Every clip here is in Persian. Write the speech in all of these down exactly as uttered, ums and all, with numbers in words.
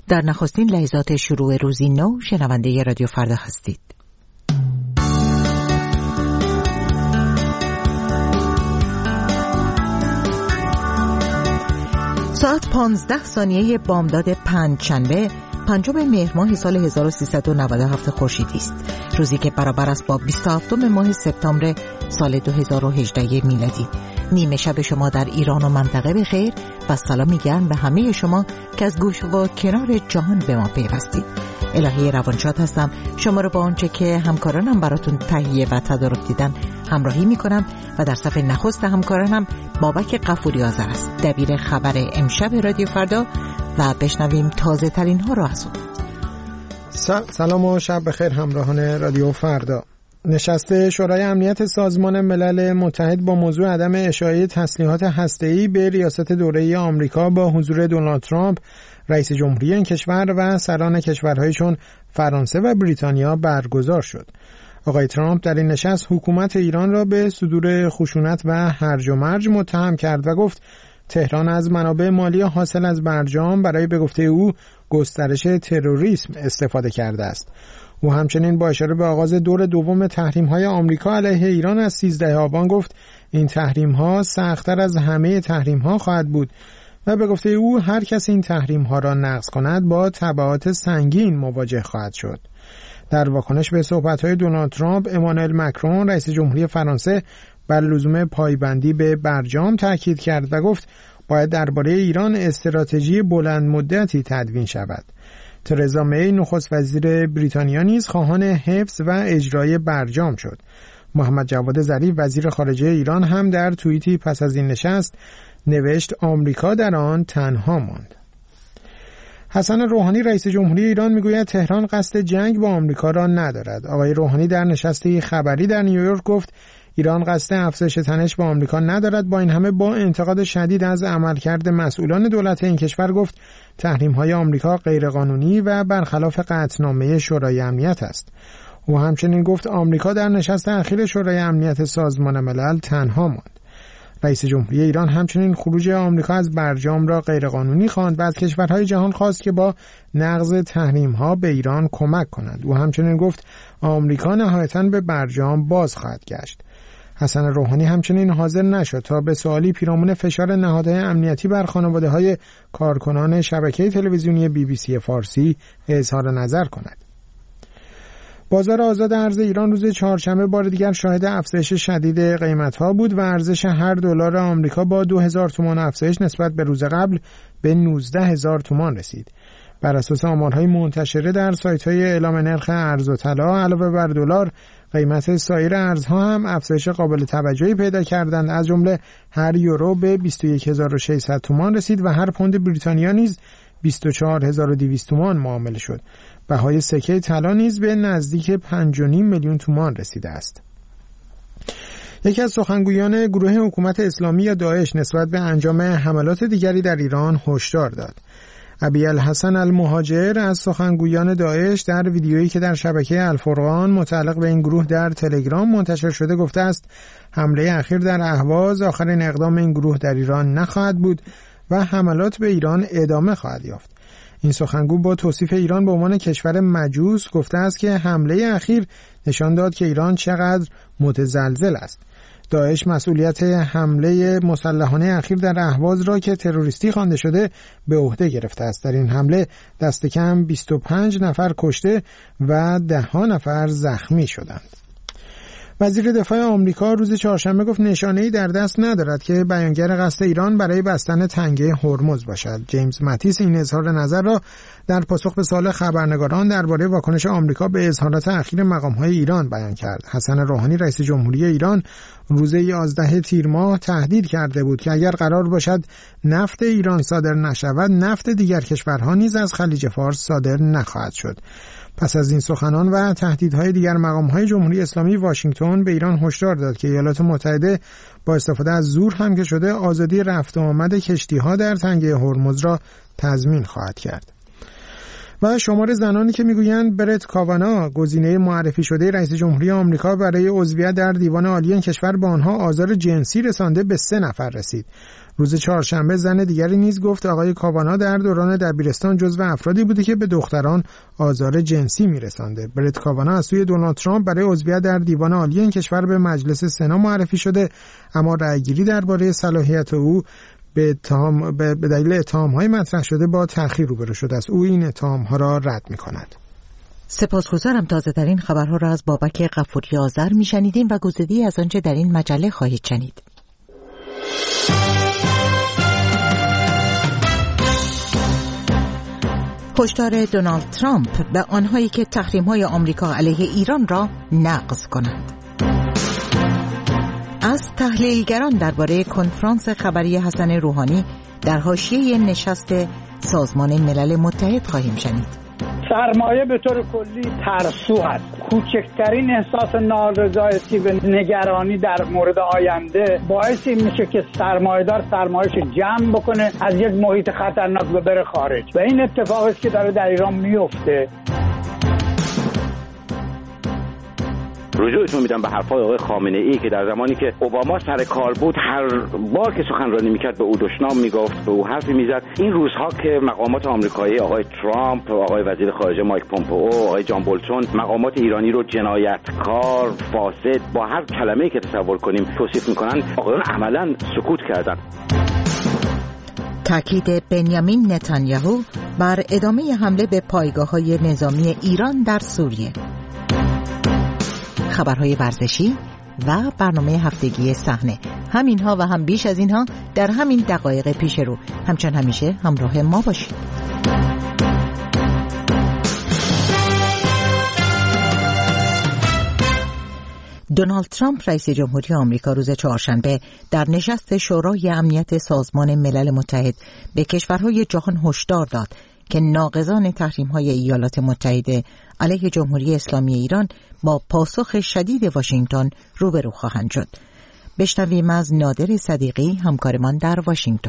در نخستین لحظات شروع روزی نو شنونده رادیو فردا هستید. ساعت پانزده ثانیه بامداد پنجشنبه پنجم مهر ماه سال هزار و سیصد و نود و هفت خورشیدی است، روزی که برابر است با بیست و هفتم ماه سپتامبر سال دو هزار و هجده میلادی. نیمه شب شما در ایران و منطقه بخیر و سلام میگن به همه شما که از گوش و کنار جهان به ما پیوستید. الهی روانشاد هستم، شما رو با آنچه که همکارانم براتون تهیه و تدارک دیدن همراهی میکنم و در صف نخست همکارانم بابک غفوری آذر است، دبیر خبر امشب رادیو فردا، و بشنویم تازه ترین ها را از او. سلام و شب بخیر همراهان رادیو فردا. نشست شورای امنیت سازمان ملل متحد با موضوع عدم اشاعه تسلیحات هسته‌ای به ریاست دوره‌ای آمریکا با حضور دونالد ترامپ رئیس جمهوری این کشور و سران کشورهای چون فرانسه و بریتانیا برگزار شد. آقای ترامپ در این نشست حکومت ایران را به صدور خشونت و هرج و مرج متهم کرد و گفت تهران از منابع مالی حاصل از برجام برای به گفته او گسترش تروریسم استفاده کرده است. او همچنین با اشاره به آغاز دور دوم تحریم‌های آمریکا علیه ایران از سیزدهم آبان گفت این تحریم‌ها سخت‌تر از همه تحریم‌ها خواهد بود و به گفته او هر کس این تحریم‌ها را نقض کند با تبعات سنگین مواجه خواهد شد. در واکنش به صحبت‌های دونالد ترامپ، امانوئل مکرون رئیس جمهوری فرانسه بر لزوم پایبندی به برجام تاکید کرد و گفت باید درباره ایران استراتژی بلند مدتی تدوین شود. ترزا می نخست وزیر بریتانیا نیز خواهان حفظ و اجرای برجام شد. محمد جواد ظریف وزیر خارجه ایران هم در توییتی پس از این نشست نوشت آمریکا در آن تنها ماند. حسن روحانی رئیس جمهوری ایران میگوید تهران قصد جنگ با آمریکا را ندارد. آقای روحانی در نشستی خبری در نیویورک گفت ایران قصد افزایش تنش با آمریکا ندارد. با این همه با انتقاد شدید از عملکرد مسئولان دولت این کشور گفت تحریم‌های آمریکا غیرقانونی و برخلاف قطعنامه شورای امنیت است. او همچنین گفت آمریکا در نشست اخیر شورای امنیت سازمان ملل تنها ماند. رئیس جمهوری ایران همچنین خروج آمریکا از برجام را غیرقانونی خواند و از کشورهای جهان خواست که با نقض تحریم‌ها به ایران کمک کنند. او همچنین گفت آمریکا نهایتاً به برجام باز خواهد گشت. حسن روحانی همچنین حاضر نشد تا به سوالی پیرامون فشار نهادهای امنیتی بر خانواده‌های کارکنان شبکه تلویزیونی بی بی سی فارسی اظهار نظر کند. بازار آزاد ارز ایران روز چهارشنبه بار دیگر شاهد افزایش شدید قیمت‌ها بود و ارزش هر دلار آمریکا با دو هزار تومان افزایش نسبت به روز قبل به نوزده هزار تومان رسید. بر اساس آمارهای منتشره در سایت‌های اعلام نرخ ارز و طلا علاوه بر دلار، قیمت سایر ارزها هم افزایش قابل توجهی پیدا کردند. از جمله هر یورو به بیست و یک هزار و ششصد تومان رسید و هر پوند بریتانیا نیز بیست و چهار هزار و دویست تومان معامله شد. بهای سکه طلا نیز به نزدیک پنج و نیم میلیون تومان رسیده است. یکی از سخنگویان گروه حکومت اسلامی یا داعش نسبت به انجام حملات دیگری در ایران هشدار داد. ابی الحسن المهاجر از سخنگویان داعش در ویدیویی که در شبکه الفرقان متعلق به این گروه در تلگرام منتشر شده گفته است حمله اخیر در اهواز آخرین اقدام این گروه در ایران نخواهد بود و حملات به ایران ادامه خواهد یافت. این سخنگو با توصیف ایران به عنوان کشور مجوس گفته است که حمله اخیر نشان داد که ایران چقدر متزلزل است. داعش مسئولیت حمله مسلحانه اخیر در اهواز را که تروریستی خوانده شده به عهده گرفته است. در این حمله دست کم بیست و پنج نفر کشته و ده ها نفر زخمی شدند. وزیر دفاع آمریکا روز چهارشنبه گفت نشانه‌ای در دست ندارد که بیانگر قصد ایران برای بستن تنگه هرمز باشد. جیمز ماتیس این اظهار نظر را در پاسخ به سوال خبرنگاران درباره واکنش آمریکا به اظهارات اخیر مقام‌های ایران بیان کرد. حسن روحانی رئیس جمهوری ایران روز یازده تیر ماه تهدید کرده بود که اگر قرار باشد نفت ایران صادر نشود، نفت دیگر کشورها نیز از خلیج فارس صادر نخواهد شد. پس از این سخنان و تهدیدهای دیگر مقام‌های جمهوری اسلامی واشنگتن به ایران هشدار داد که ایالات متحده با استفاده از زور هم که شده آزادی رفت و آمد کشتی‌ها در تنگه هرمز را تضمین خواهد کرد. و شمار زنانی که میگویند برت کاوانا گزینه معرفی شده رئیس جمهوری آمریکا برای عضویت در دیوان عالی این کشور به آنها آزار جنسی رسانده به سه نفر رسید. روز چهارشنبه زن دیگری نیز گفت آقای کاوانا در دوران دبیرستان جزو افرادی بوده که به دختران آزار جنسی میرسانده. برت کاوانا از سوی دونالد ترامپ برای عضویت در دیوان عالی این کشور به مجلس سنا معرفی شده، اما رأیگیری درباره صلاحیت او به اتهام به دلیل اتهام‌های مطرح شده با تأخیر روبرو شده است. او این اتهام‌ها را رد می‌کند. سپاسگزارم. تازه‌ترین خبرها را از بابک غفوری آذر می‌شنیدیم و گزیده‌ای از آنچه در این مجله خواهید شنید. هشدار دونالد ترامپ به آنهایی که تحریم‌های آمریکا علیه ایران را نقض کنند. از تحلیلگران درباره کنفرانس خبری حسن روحانی در حاشیه نشست سازمان ملل متحد خواهیم شنید. سرمایه به طور کلی ترسو هست. کوچکترین احساس نارضایتی و نگرانی در مورد آینده باعث این میشه که سرمایه‌دار سرمایه‌اش جمع بکنه، از یک محیط خطرناک بره خارج و این اتفاقی است که داره در ایران میفته. رجوعتون میدم به حرفای آقای خامنه ای که در زمانی که اوباما سر کار بود هر بار که سخنرانی میکرد به او دشنام میگفت، به او حرفی میزد. این روزها که مقامات آمریکایی، آقای ترامپ، آقای وزیر خارجه مایک پومپئو، آقای جان بولتون مقامات ایرانی رو جنایتکار، فاسد، با هر کلمه‌ای که تصور کنیم توصیف میکنن، آقایان عملاً سکوت کردن. تاکید بنیامین نتانیاهو بر ادامه حمله به پایگاه‌های نظامی ایران در سوریه. خبرهای ورزشی و برنامه هفتگی صحنه. همینها و هم بیش از اینها در همین دقایق پیش رو. همچون همیشه همراه ما باشید. دونالد ترامپ رئیس جمهوری آمریکا روز چهارشنبه در نشست شورای امنیت سازمان ملل متحد به کشورهای جهان هشدار داد که ناقضان تحریم‌های ایالات متحده علیه جمهوری اسلامی ایران با پاسخ شدید واشنگتن روبرو خواهند شد. بشنویم از نادر صدیقی، همکارمان در واشنگتن.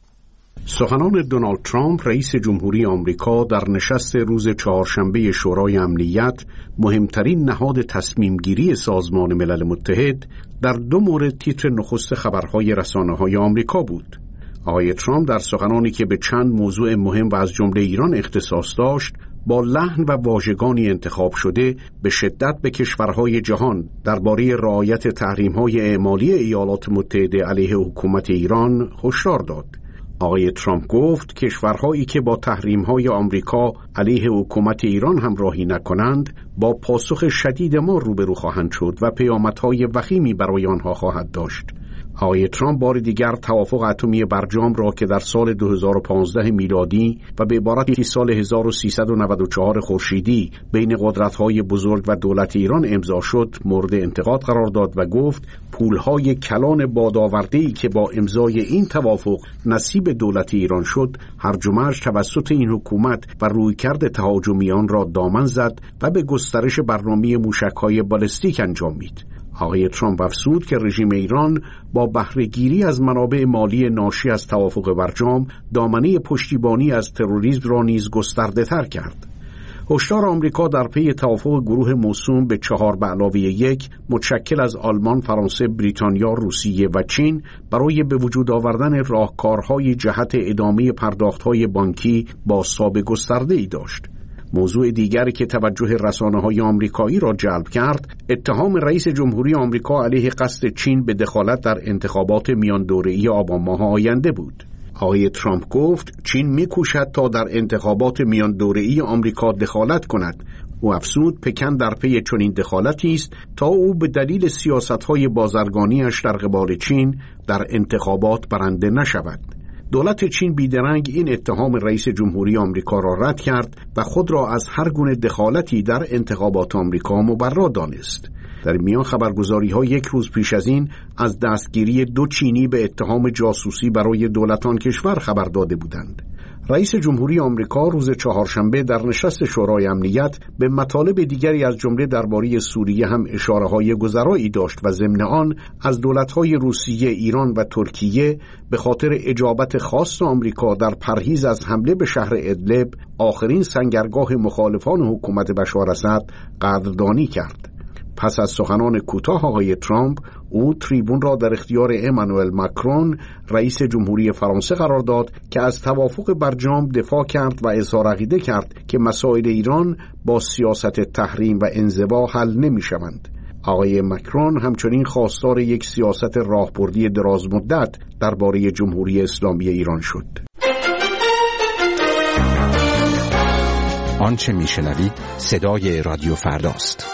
سخنان دونالد ترامپ رئیس جمهوری آمریکا در نشست روز چهارشنبه شورای امنیت، مهمترین نهاد تصمیم گیری سازمان ملل متحد، در دو مورد تیتر نخست خبرهای رسانه‌های آمریکا بود. آقای ترامپ در سخنانی که به چند موضوع مهم و از جمله ایران اختصاص داشت، با لحن و واژگانی انتخاب شده به شدت به کشورهای جهان درباره رعایت تحریم‌های اعمالی ایالات متحده علیه حکومت ایران هشدار داد. آقای ترامپ گفت کشورهایی که با تحریم‌های آمریکا علیه حکومت ایران همراهی نکنند با پاسخ شدید ما روبرو خواهند شد و پیامدهای وخیمی برای آنها خواهد داشت. آقای ترامپ بار دیگر توافق اتمی برجام را که در سال دو هزار و پانزده میلادی و به عبارتی سال هزار و سیصد و نود و چهار خورشیدی بین قدرت‌های بزرگ و دولت ایران امضا شد مورد انتقاد قرار داد و گفت پولهای کلان بادآورده‌ای که با امضای این توافق نصیب دولت ایران شد هرج و مرج توسط این حکومت و رویکرد تهاجمی آن را دامن زد و به گسترش برنامه موشک‌های بالستیک انجامید. آقای ترامپ افزود که رژیم ایران با بهره‌گیری از منابع مالی ناشی از توافق برجام دامنه پشتیبانی از تروریسم را نیز گسترده‌تر کرد. هشدار آمریکا در پی توافق گروه موسوم به چهار به علاوه یک متشکل از آلمان، فرانسه، بریتانیا، روسیه و چین برای به وجود آوردن راهکارهای جهت ادامه پرداخت‌های بانکی بازتاب گسترده‌ای داشت. موضوع دیگری که توجه رسانه‌های آمریکایی را جلب کرد، اتهام رئیس جمهوری آمریکا علیه قصد چین به دخالت در انتخابات میان دوره‌ای آبان ماه آینده بود. آقای ترامپ گفت چین می‌کوشد تا در انتخابات میان دوره‌ای آمریکا دخالت کند. او افزود پکن در پی چنین دخالتی است تا او به دلیل سیاست‌های بازرگانی‌اش در قبال چین در انتخابات برنده نشود. دولت چین بیدرنگ این اتهام رئیس جمهوری آمریکا را رد کرد و خود را از هر گونه دخالتی در انتخابات آمریکا مبرا دانست. در میان خبرگزاری‌ها یک روز پیش از این از دستگیری دو چینی به اتهام جاسوسی برای دولت آن کشور خبر داده بودند. رئیس جمهوری آمریکا روز چهارشنبه در نشست شورای امنیت به مطالب دیگری از جمله درباره سوریه هم اشاره‌های گذرایی داشت و ضمن آن از دولت‌های روسیه، ایران و ترکیه به خاطر اجابت خاص آمریکا در پرهیز از حمله به شهر ادلب، آخرین سنگرگاه مخالفان حکومت بشار اسد، قدردانی کرد. پس از سخنان کوتاه آقای ترامپ، او تریبون را در اختیار امانوئل ماکرون رئیس جمهوری فرانسه قرار داد که از توافق برجام دفاع کرد و اظهار عقیده کرد که مسائل ایران با سیاست تحریم و انزوا حل نمی شوند. آقای ماکرون همچنین خواستار یک سیاست راهبردی دراز مدت درباره جمهوری اسلامی ایران شد. آنچه میشنوید صدای رادیو فرداست.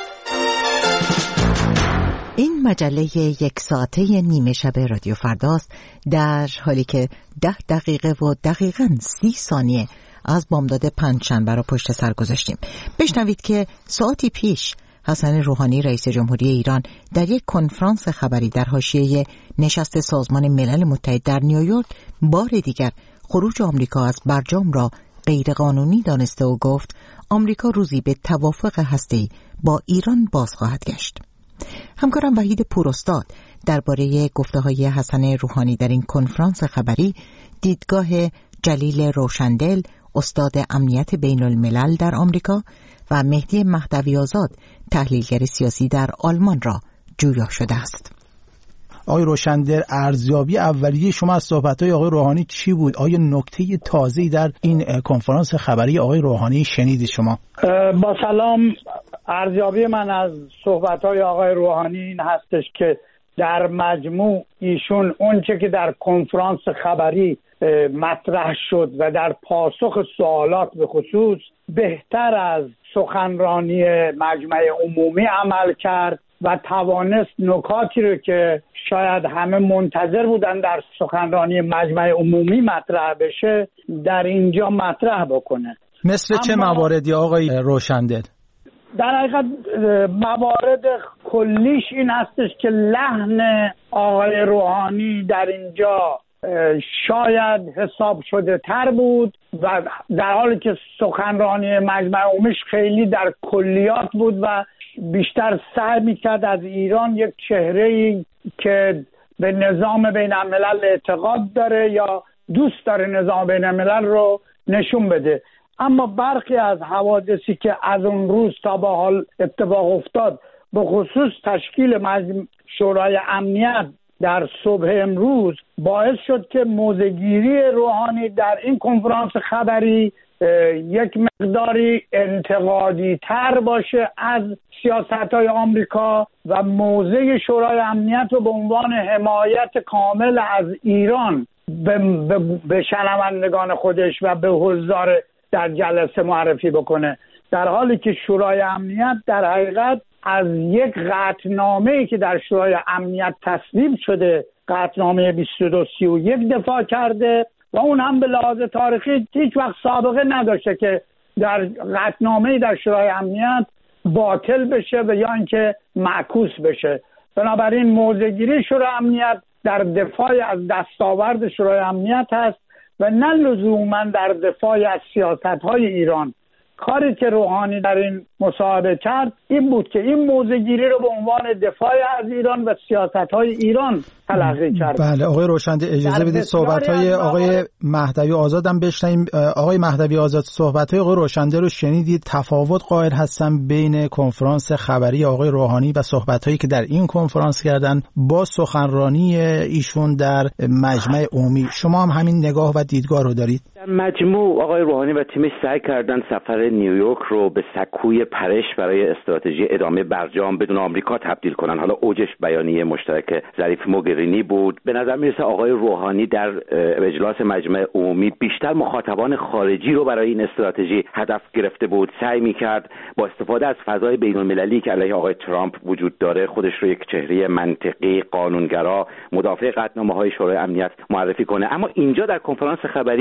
این مجله یک ساعته نیمه شب رادیو فرداست، در حالی که ده دقیقه و دقیقاً سی ثانیه از بامداد پنجشنبه را پشت سر گذاشتیم. بشنوید که ساعتی پیش حسن روحانی رئیس جمهوری ایران در یک کنفرانس خبری در حاشیه نشست سازمان ملل متحد در نیویورک بار دیگر خروج آمریکا از برجام را غیرقانونی دانسته و گفت آمریکا روزی به توافق هسته‌ای با ایران باز خواهد گشت. همکارم وحید پوراستاد درباره گفته‌های حسن روحانی در این کنفرانس خبری، دیدگاه جلیل روشندل استاد امنیت بین الملل در آمریکا و مهدی مهدوی آزاد تحلیلگر سیاسی در آلمان را جویا شده است. آقای روشندل، ارزیابی اولیه شما از صحبت‌های آقای روحانی چی بود؟ آیا نکته تازه‌ای در این کنفرانس خبری آقای روحانی شنیدید شما؟ با سلام، ارزیابی من از صحبت‌های آقای روحانی این هستش که در مجموع ایشون اونچه که در کنفرانس خبری مطرح شد و در پاسخ سوالات به خصوص بهتر از سخنرانی مجمع عمومی عمل کرد و توانست نکاتی رو که شاید همه منتظر بودن در سخنرانی مجمع عمومی مطرح بشه در اینجا مطرح بکنه. مثل چه مواردی آقای روشندل؟ در حقیقت موارد کلیش این هستش که لحن آقای روحانی در اینجا شاید حساب شده تر بود و در حالی که سخنرانی مجمع عمومیش خیلی در کلیات بود و بیشتر سعی میکرد از ایران یک چهره‌ای که به نظام بین الملل اعتقاد داره یا دوست داره نظام بین الملل رو نشون بده. اما برخی از حوادثی که از اون روز تا به حال اتفاق افتاد، به خصوص تشکیل مجمع شورای امنیت در صبح امروز، باعث شد که موضع‌گیری روحانی در این کنفرانس خبری یک مقداری انتقادی تر باشه از سیاست‌های آمریکا و موضع شورای امنیت رو به عنوان حمایت کامل از ایران به, به, به شنوندگان خودش و به حضار در جلسه معرفی بکنه، در حالی که شورای امنیت در حقیقت از یک قطعنامه‌ای که در شورای امنیت تصویب شده، قطعنامه بیست و دو سی و یک دفاع کرده و اون هم به لحاظ تاریخی هیچ وقت سابقه نداشته که در قطعنامه‌ای در شورای امنیت باطل بشه و یا اینکه معکوس بشه. بنابراین موضع‌گیری شورای امنیت در دفاع از دستاورد شورای امنیت هست و نه لزوما در دفاع از سیاست‌های ایران. کاری که روحانی در این مصاحبه کرد این بود که این موضع‌گیری رو به عنوان دفاع از ایران و سیاست‌های ایران تلقی کرد. بله آقای روشنده، اجازه بدید صحبت‌های آقای مهدوی آزاد هم بشنویم. آقای مهدوی آزاد، صحبت‌های آقای روشنده رو شنیدید. تفاوت قائل هستم بین کنفرانس خبری آقای روحانی و صحبت‌هایی که در این کنفرانس کردن با سخنرانی ایشون در مجمع عمومی. شما هم همین نگاه و دیدگاه رو دارید؟ در مجموع آقای روحانی و تیمش سعی کردن سفر نیویورک رو به سکوی پرش برای استراتژی ادامه برجام بدون آمریکا تبدیل کنن. حالا اوجش بیانیه مشترک ظریف موگرینی بود. به نظر میرسه آقای روحانی در اجلاس مجمع عمومی بیشتر مخاطبان خارجی رو برای این استراتژی هدف گرفته بود. سعی میکرد با استفاده از فضای بین المللی که علیه آقای ترامپ وجود داره خودش رو یک چهره منطقی، قانونگرا، مدافع قطعنامه‌های شورای امنیت معرفی کنه. اما اینجا در کنفرانس خبری بیشتر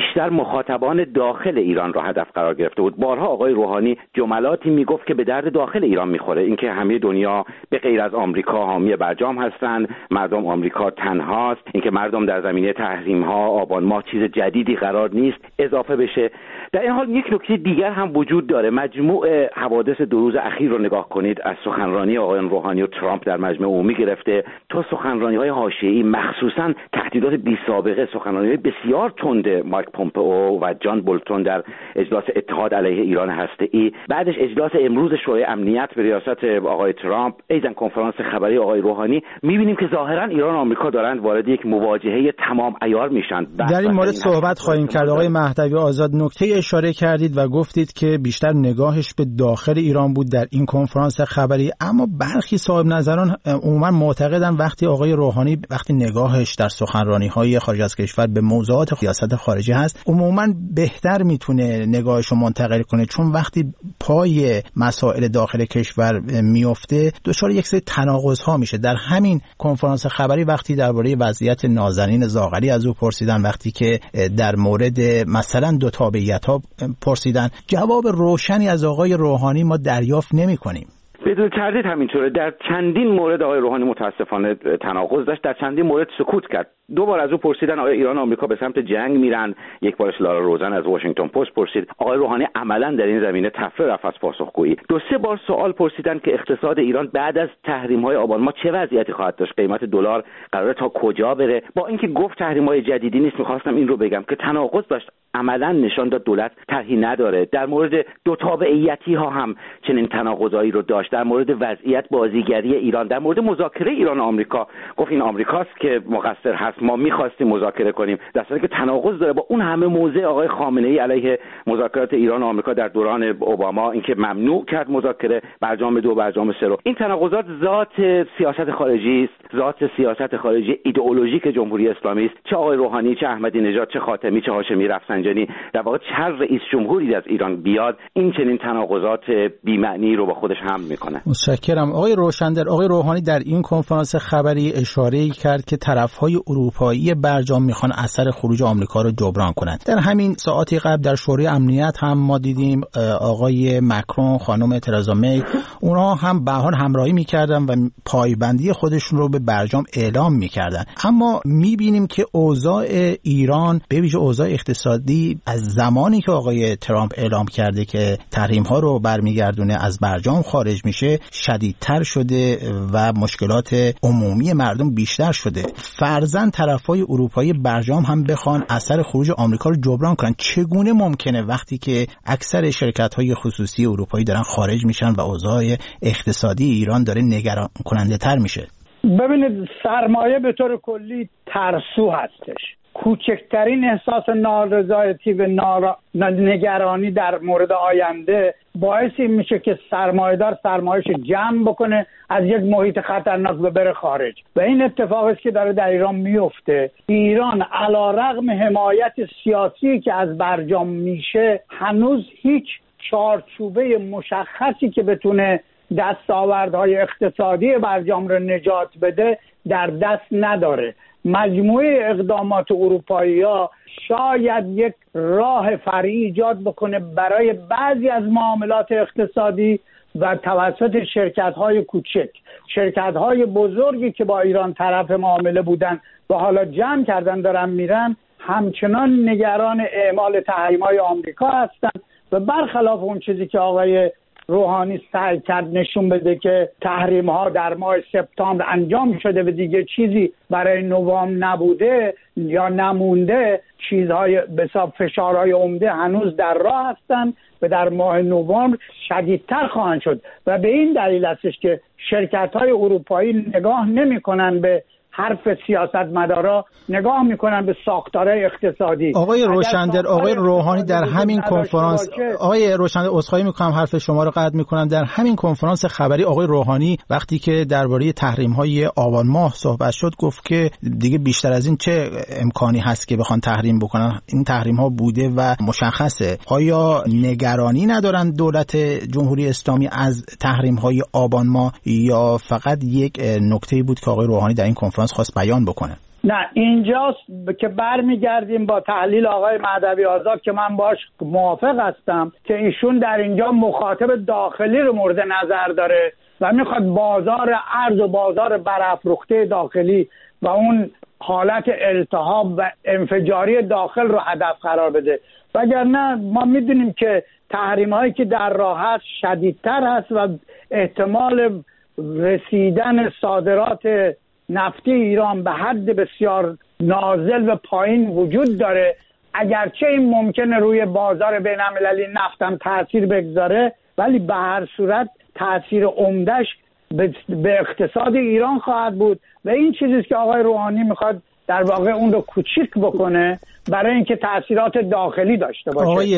بیشتر مخاطبان داخل ایران را هدف قرار گرفته بود. بارها آقای روحانی جملاتی میگفت که به درد داخل ایران میخوره، اینکه همه دنیا به غیر از آمریکا حامی برجام هستند، مردم آمریکا تنهاست، اینکه مردم در زمینه تحریم ها آبان ماه چیز جدیدی قرار نیست اضافه بشه. در این حال یک نکته دیگر هم وجود داره. مجموع حوادث دو روز اخیر رو نگاه کنید، از سخنرانی آقای روحانی و ترامپ در مجمع عمومی گرفته تا سخنرانی‌های حاشیه‌ای، مخصوصا تهدیدات بی سابقه، سخنرانی بسیار تند مایک پومپئو و جان بولتون در اجلاس اتحاد علیه ایران هسته‌ای، بعدش اجلاس امروز شورای امنیت به ریاست آقای ترامپ، ایضا کنفرانس خبری آقای روحانی، می‌بینیم که ظاهرا ایران و آمریکا دارند وارد یک مواجهه تمام عیار میشن. در این مورد صحبت خواهیم کرد. آقای مهدوی آزاد، نکته اشاره کردید و گفتید که بیشتر نگاهش به داخل ایران بود در این کنفرانس خبری، اما برخی صاحب نظران عموما معتقدن وقتی آقای روحانی وقتی نگاهش در سخنرانی‌های خارج از کشور به موضوعات سیاست خارجی هست، عموما بهتر میتونه نگاهش رو منتقل کنه، چون وقتی پای مسائل داخل کشور میفته دچار یک سری تناقض‌ها میشه. در همین کنفرانس خبری وقتی درباره وضعیت نازنین زاغری از او پرسیدن، وقتی که در مورد مثلا دو تابعیت‌ها پرسیدن، جواب روشنی از آقای روحانی ما دریافت نمی‌کنیم. بدون تردید همینطوره. در چندین مورد آقای روحانی متاسفانه تناقض داشت، در چندین مورد سکوت کرد. دو بار از او پرسیدن آیا ایران و آمریکا به سمت جنگ میرن، یک بارش لارا روزن از واشنگتن پست پرسید، آقای روحانی عملا در این زمینه تفره رفت از پاسخگویی. دو سه بار سوال پرسیدن که اقتصاد ایران بعد از تحریم‌های آبان ما چه وضعیتی خواهد داشت، قیمت دلار قراره تا کجا بره. با اینکه گفت تحریم‌های جدیدی نیست، می‌خواستم این رو بگم که تناقض داشت، عملا نشان داد دولت طرحی نداره. در مورد دو تابعیتی ها هم چنین تناقضایی رو داشت، در مورد وضعیت بازیگری ایران، در مورد مذاکره ایران و آمریکا گفت این آمریکاست که مقصر هست، ما می‌خواستیم مذاکره کنیم، در حالی که تناقض داره با اون همه موضع آقای خامنه‌ای علیه مذاکرات ایران و آمریکا در دوران اوباما، اینکه ممنوع کرد مذاکره، برجام دو برجام سه رو. این تناقضات ذات سیاست خارجی است، ذات سیاست خارجی ایدئولوژیک جمهوری اسلامی است. چه آقای روحانی، چه احمدی نژاد، چه خاتمی، چه هاشمی رفسنجانی، در واقع هر رئیس جمهوری از ایران بیاد این چنین تناقضات بی‌معنی رو با خودش حمل میکنه. متشکرم. آقای روشندر، آقای روحانی در این کنفرانس خبری اشاره‌ای کرد که طرف‌های اروپایی برجام میخوان اثر خروج آمریکا رو جبران کنند. در همین ساعاتی قبل در شورای امنیت هم ما دیدیم آقای مکرون، خانم ترزا می، اونها هم به هر حال همراهی میکردن و پایبندی خودشون رو به برجام اعلام میکردن. اما میبینیم که اوضاع ایران به ویژه اوضاع اقتصادی از زمانی که آقای ترامپ اعلام کرده که تحریم‌ها رو برمیگردونه از برجام خارج میشه شدیدتر شده و مشکلات عمومی مردم بیشتر شده. فرضاً طرفای اروپایی برجام هم بخوان اثر خروج آمریکا رو جبران کنن. چگونه ممکنه وقتی که اکثر شرکت‌های خصوصی اروپایی دارن خارج میشن و اوضاع اقتصادی ایران داره نگران کننده تر میشه؟ ببینید، سرمایه به طور کلی ترسو هستش. کوچکترین احساس نارضایتی و نارا... نگرانی در مورد آینده باعث این میشه که سرمایه‌دار سرمایه‌اش جمع بکنه از یک محیط خطرناک و بره خارج، و این اتفاقی است که داره در ایران میفته. ایران علیرغم حمایت سیاسی که از برجام میشه هنوز هیچ چارچوبه مشخصی که بتونه دستاوردهای اقتصادی برجام رو نجات بده در دست نداره. مجموعه اقدامات اروپایی‌ها شاید یک راه فرعی ایجاد بکنه برای بعضی از معاملات اقتصادی و توسط شرکت‌های کوچک. شرکت‌های بزرگی که با ایران طرف معامله بودن و حالا جمع کردن دارن میرن، همچنان نگران اعمال تحریم‌های آمریکا هستن و برخلاف اون چیزی که آقای روحانی سعی کرد نشون بده که تحریم ها در ماه سپتامبر انجام شده و دیگه چیزی برای نوامبر نبوده یا نمونده، چیزهای بسیار فشارهای عمده هنوز در راه هستند و در ماه نوامبر شدیدتر خواهند شد و به این دلیل هستش که شرکت های اروپایی نگاه نمی کنن به حرف سیاستمدارا، نگاه میکنن به ساختارهای اقتصادی. آقای روشندر، آقای روحانی در همین کنفرانس، آقای روشندر عذرخواهی میکنم حرف شما رو قطع میکنم، در همین کنفرانس خبری آقای روحانی وقتی که درباره تحریم‌های آبان ماه صحبت شد گفت که دیگه بیشتر از این چه امکانی هست که بخوان تحریم بکنن، این تحریم‌ها بوده و مشخصه. آیا نگرانی ندارن دولت جمهوری اسلامی از تحریم‌های آبان ماه یا فقط یک نکته‌ای بود که آقای روحانی در این کنفرانس خواست بیان بکنه؟ نه اینجاست که برمیگردیم با تحلیل آقای مهدوی آزاد که من باش موافق هستم که ایشون در اینجا مخاطب داخلی رو مورد نظر داره و میخواد بازار ارز و بازار برافروخته داخلی و اون حالت التهاب و انفجاری داخل رو هدف قرار بده. وگرنه ما میدونیم که تحریم هایی که در راه هست شدیدتر هست و احتمال رسیدن صادرات نفتی ایران به حد بسیار نازل و پایین وجود داره. اگرچه این ممکنه روی بازار بین المللی نفت هم تاثیر بگذاره، ولی به هر صورت تاثیر عمده‌اش به اقتصاد ایران خواهد بود و این چیزی که آقای روحانی میخواد در واقع اون رو کوچیک بکنه برای اینکه تاثیرات داخلی داشته باشه. آقای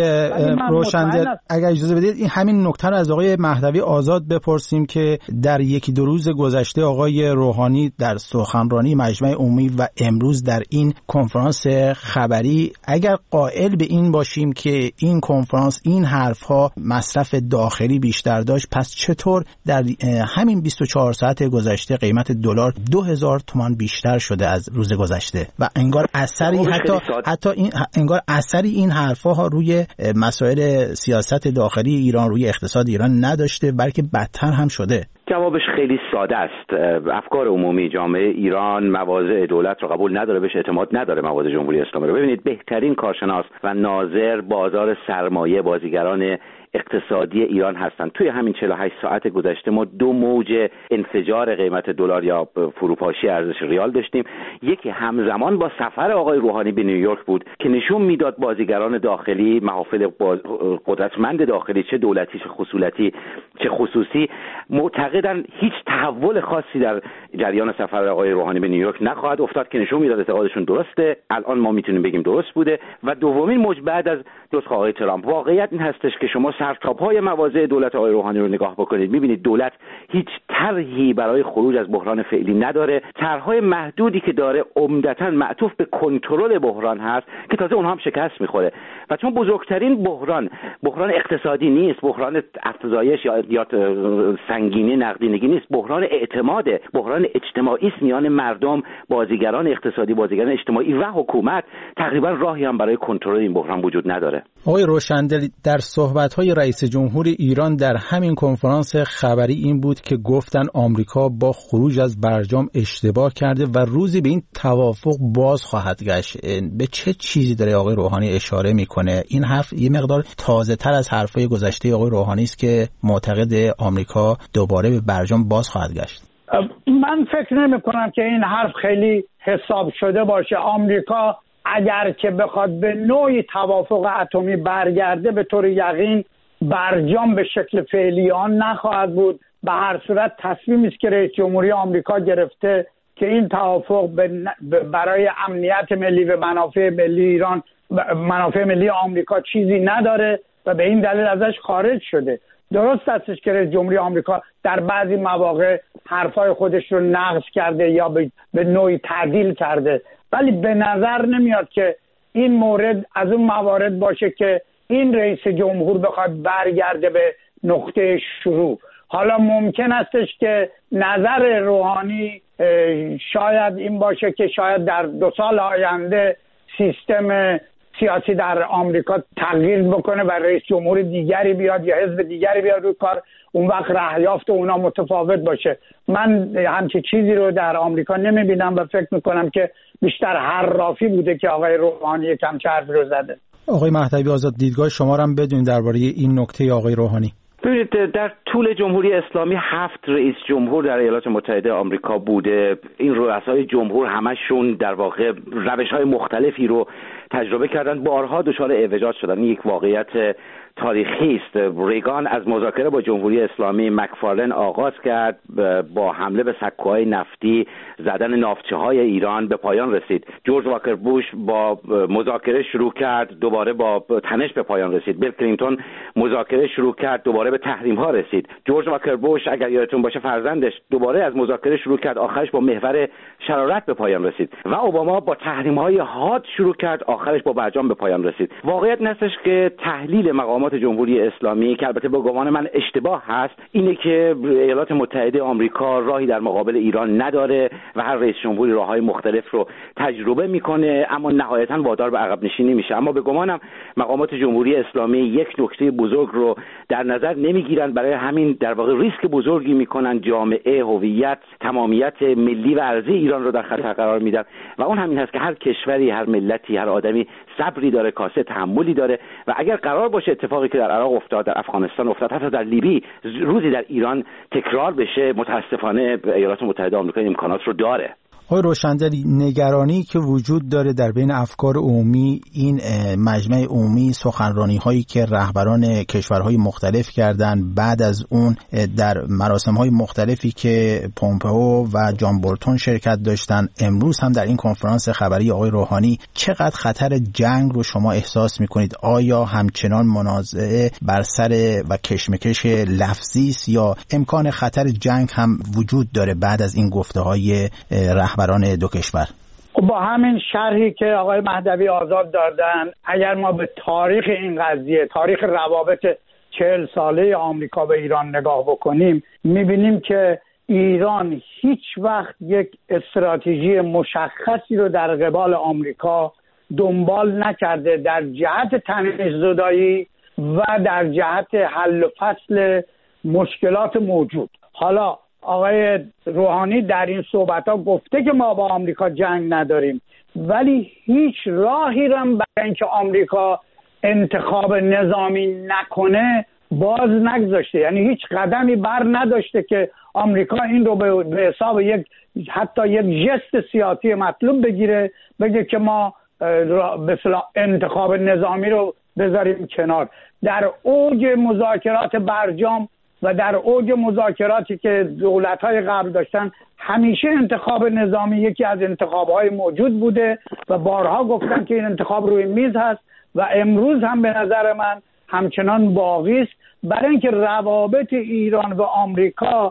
روشندل اگر اجازه بدید این همین نکته رو از آقای مهدوی آزاد بپرسیم که در یکی دو روز گذشته آقای روحانی در سخنرانی مجمع عمومی و امروز در این کنفرانس خبری اگر قائل به این باشیم که این کنفرانس این حرفها مصرف داخلی بیشتر داشت، پس چطور در همین بیست و چهار ساعت گذشته قیمت دلار دو هزار تومان بیشتر شده از روز گذشته و انگار اثری حتی حتی این انگار اثری این حرفا روی مسائل سیاست داخلی ایران روی اقتصاد ایران نداشته بلکه بدتر هم شده؟ جوابش خیلی ساده است. افکار عمومی جامعه ایران مواضع دولت رو قبول نداره، بهش اعتماد نداره. مواضع جمهوری اسلامی رو ببینید، بهترین کارشناس و ناظر بازار سرمایه بازیگران اقتصادی ایران هستند. توی همین چهل و هشت ساعت گذشته ما دو موج انفجار قیمت دلار یا فروپاشی ارزش ریال داشتیم. یکی همزمان با سفر آقای روحانی به نیویورک بود که نشون میداد بازیگران داخلی، محافل قدرتمند داخلی چه دولتی چه خصوصی چه خصوصی معتقدن هیچ تحول خاصی در جریان سفر آقای روحانی به نیویورک نخواهد افتاد که نشون میداد اعتقادشون درسته. الان ما میتونیم بگیم درست بوده. و دومین موج بعد از نسخه آقای ترامپ، واقعیت این هستش که شما سرتاپ‌های مواضع دولت آقای روحانی رو نگاه بکنید، می‌بینید دولت هیچ طرحی برای خروج از بحران فعلی نداره. طرح‌های محدودی که داره عمدتاً معطوف به کنترل بحران هست که تازه اونها هم شکست می‌خوره. و چون بزرگترین بحران بحران اقتصادی نیست، بحران افزایش یا یا سنگینی نقدینگی نیست، بحران اعتماده، بحران اجتماعی است میان مردم، بازیگران اقتصادی، بازیگران اجتماعی و حکومت. تقریباً راهی هم برای کنترل این بحران وجود نداره. آقای روشندل، در صحبت‌های رئیس جمهور ایران در همین کنفرانس خبری این بود که گفتن آمریکا با خروج از برجام اشتباه کرده و روزی به این توافق باز خواهد گشت. به چه چیزی داره آقای روحانی اشاره میکنه؟ این حرف یه مقدار تازه‌تر از حرفای گذشته آقای روحانی است که معتقد آمریکا دوباره به برجام باز خواهد گشت. من فکر نمی‌کنم که این حرف خیلی حساب شده باشه. آمریکا اگر که بخواد به نوعی توافق اتمی برگرده، به طور یقین برجام به شکل فعلی آن نخواهد بود. به هر صورت تصمیمی است که رئیس جمهوری آمریکا گرفته که این توافق برای امنیت ملی و منافع ملی ایران، منافع ملی آمریکا چیزی نداره و به این دلیل ازش خارج شده. درست هستش که رئیس جمهوری آمریکا در بعضی مواقع حرفای خودش رو نقض کرده یا به نوعی تعدیل کرده، ولی به نظر نمیاد که این مورد از اون موارد باشه که این رئیس جمهور بخواد برگرده به نقطه شروع. حالا ممکن استش که نظر روحانی شاید این باشه که شاید در دو سال آینده سیستم سیاسی در آمریکا تغییر بکنه و رئیس جمهور دیگری بیاد یا حزب دیگری بیاد روی کار، اون وقت رهیافت اونا متفاوت باشه. من همچین چیزی رو در آمریکا نمیبینم و فکر میکنم که بیشتر حرافی بوده که آقای روحانی کم حرفی رو زده. آقای مهدوی آزاد، دیدگاه شما رو هم بدونید درباره این نکته آقای روحانی. ببینید، در طول جمهوری اسلامی هفت رئیس جمهور در ایالات متحده آمریکا بوده. این رؤسای جمهور همشون در واقع روش‌های مختلفی رو تجربه کردن، بارها دچار اعوجاج شدن. این یک واقعیت تاریخی است. ریگان از مذاکره با جمهوری اسلامی مکفارلن آغاز کرد، با حمله به سکوهای نفتی، زدن نافتچه‌های ایران به پایان رسید. جورج واکر بوش با مذاکره شروع کرد، دوباره با تنش به پایان رسید. بیل کلینتون مذاکره شروع کرد، دوباره به تحریم‌ها رسید. جورج واکر بوش اگر یادتون باشه فرزندش دوباره از مذاکره شروع کرد، آخرش با محور شرارت به پایان رسید. و اوباما با تحریم‌های حاد شروع کرد، آخرش با برجام به پایان رسید. واقعیت نستش که تحلیل مقامات جمهوری اسلامی که البته با گمان من اشتباه هست اینه که ایالات متحده آمریکا راهی در مقابل ایران نداره و هر رئیس جمهوری راههای مختلف رو تجربه میکنه اما نهایتاً وادار به عقب نشینی میشه. اما به گمانم مقامات جمهوری اسلامی یک نکته بزرگ رو در نظر نمیگیرن، برای همین در واقع ریسک بزرگی میکنن، جامعه، هویت، تمامیت ملی و ارضی ایران رو در خطر قرار میدن و اون همین هست که هر کشوری، هر ملتی، هر آدمی صبری داره، کاسه تحملی داره و اگر قرار باشه اتفاقی که در عراق افتاد، در افغانستان افتاد، حتی در لیبی روزی در ایران تکرار بشه، متاسفانه ایالات متحده آمریکا امکانات رو داره. آقای روشندری، نگرانی که وجود داره در بین افکار عمومی، این مجمع عمومی سخنرانی هایی که رهبران کشورهای مختلف کردن، بعد از اون در مراسم های مختلفی که پومپئو و جان بولتون شرکت داشتن، امروز هم در این کنفرانس خبری آقای روحانی، چقدر خطر جنگ رو شما احساس میکنید؟ آیا همچنان منازعه بر سر و کشمکش لفظی است یا امکان خطر جنگ هم وجود داره بعد از این گفته های رهبران دو کشور؟ با همین شرحی که آقای مهدوی آزاد دادن، اگر ما به تاریخ این قضیه، تاریخ روابط چهل ساله آمریکا به ایران نگاه بکنیم، میبینیم که ایران هیچ وقت یک استراتژی مشخصی رو در قبال آمریکا دنبال نکرده در جهت تمیززدایی و در جهت حل و فصل مشکلات موجود. حالا آقای روحانی در این صحبت‌ها گفته که ما با آمریکا جنگ نداریم، ولی هیچ راهی رو برای اینکه آمریکا انتخاب نظامی نکنه باز نگذاشته. یعنی هیچ قدمی بر نداشته که آمریکا این رو به حساب یک حتی یک ژست سیاسی مطلوب بگیره، بگه که ما به اصطلاح انتخاب نظامی رو بذاریم کنار. در اوج مذاکرات برجام و در اوج مذاکراتی که دولت‌های قبل داشتن، همیشه انتخاب نظامی یکی از انتخاب‌های موجود بوده و بارها گفتن که این انتخاب روی میز هست و امروز هم به نظر من همچنان باقی است، برای اینکه روابط ایران و آمریکا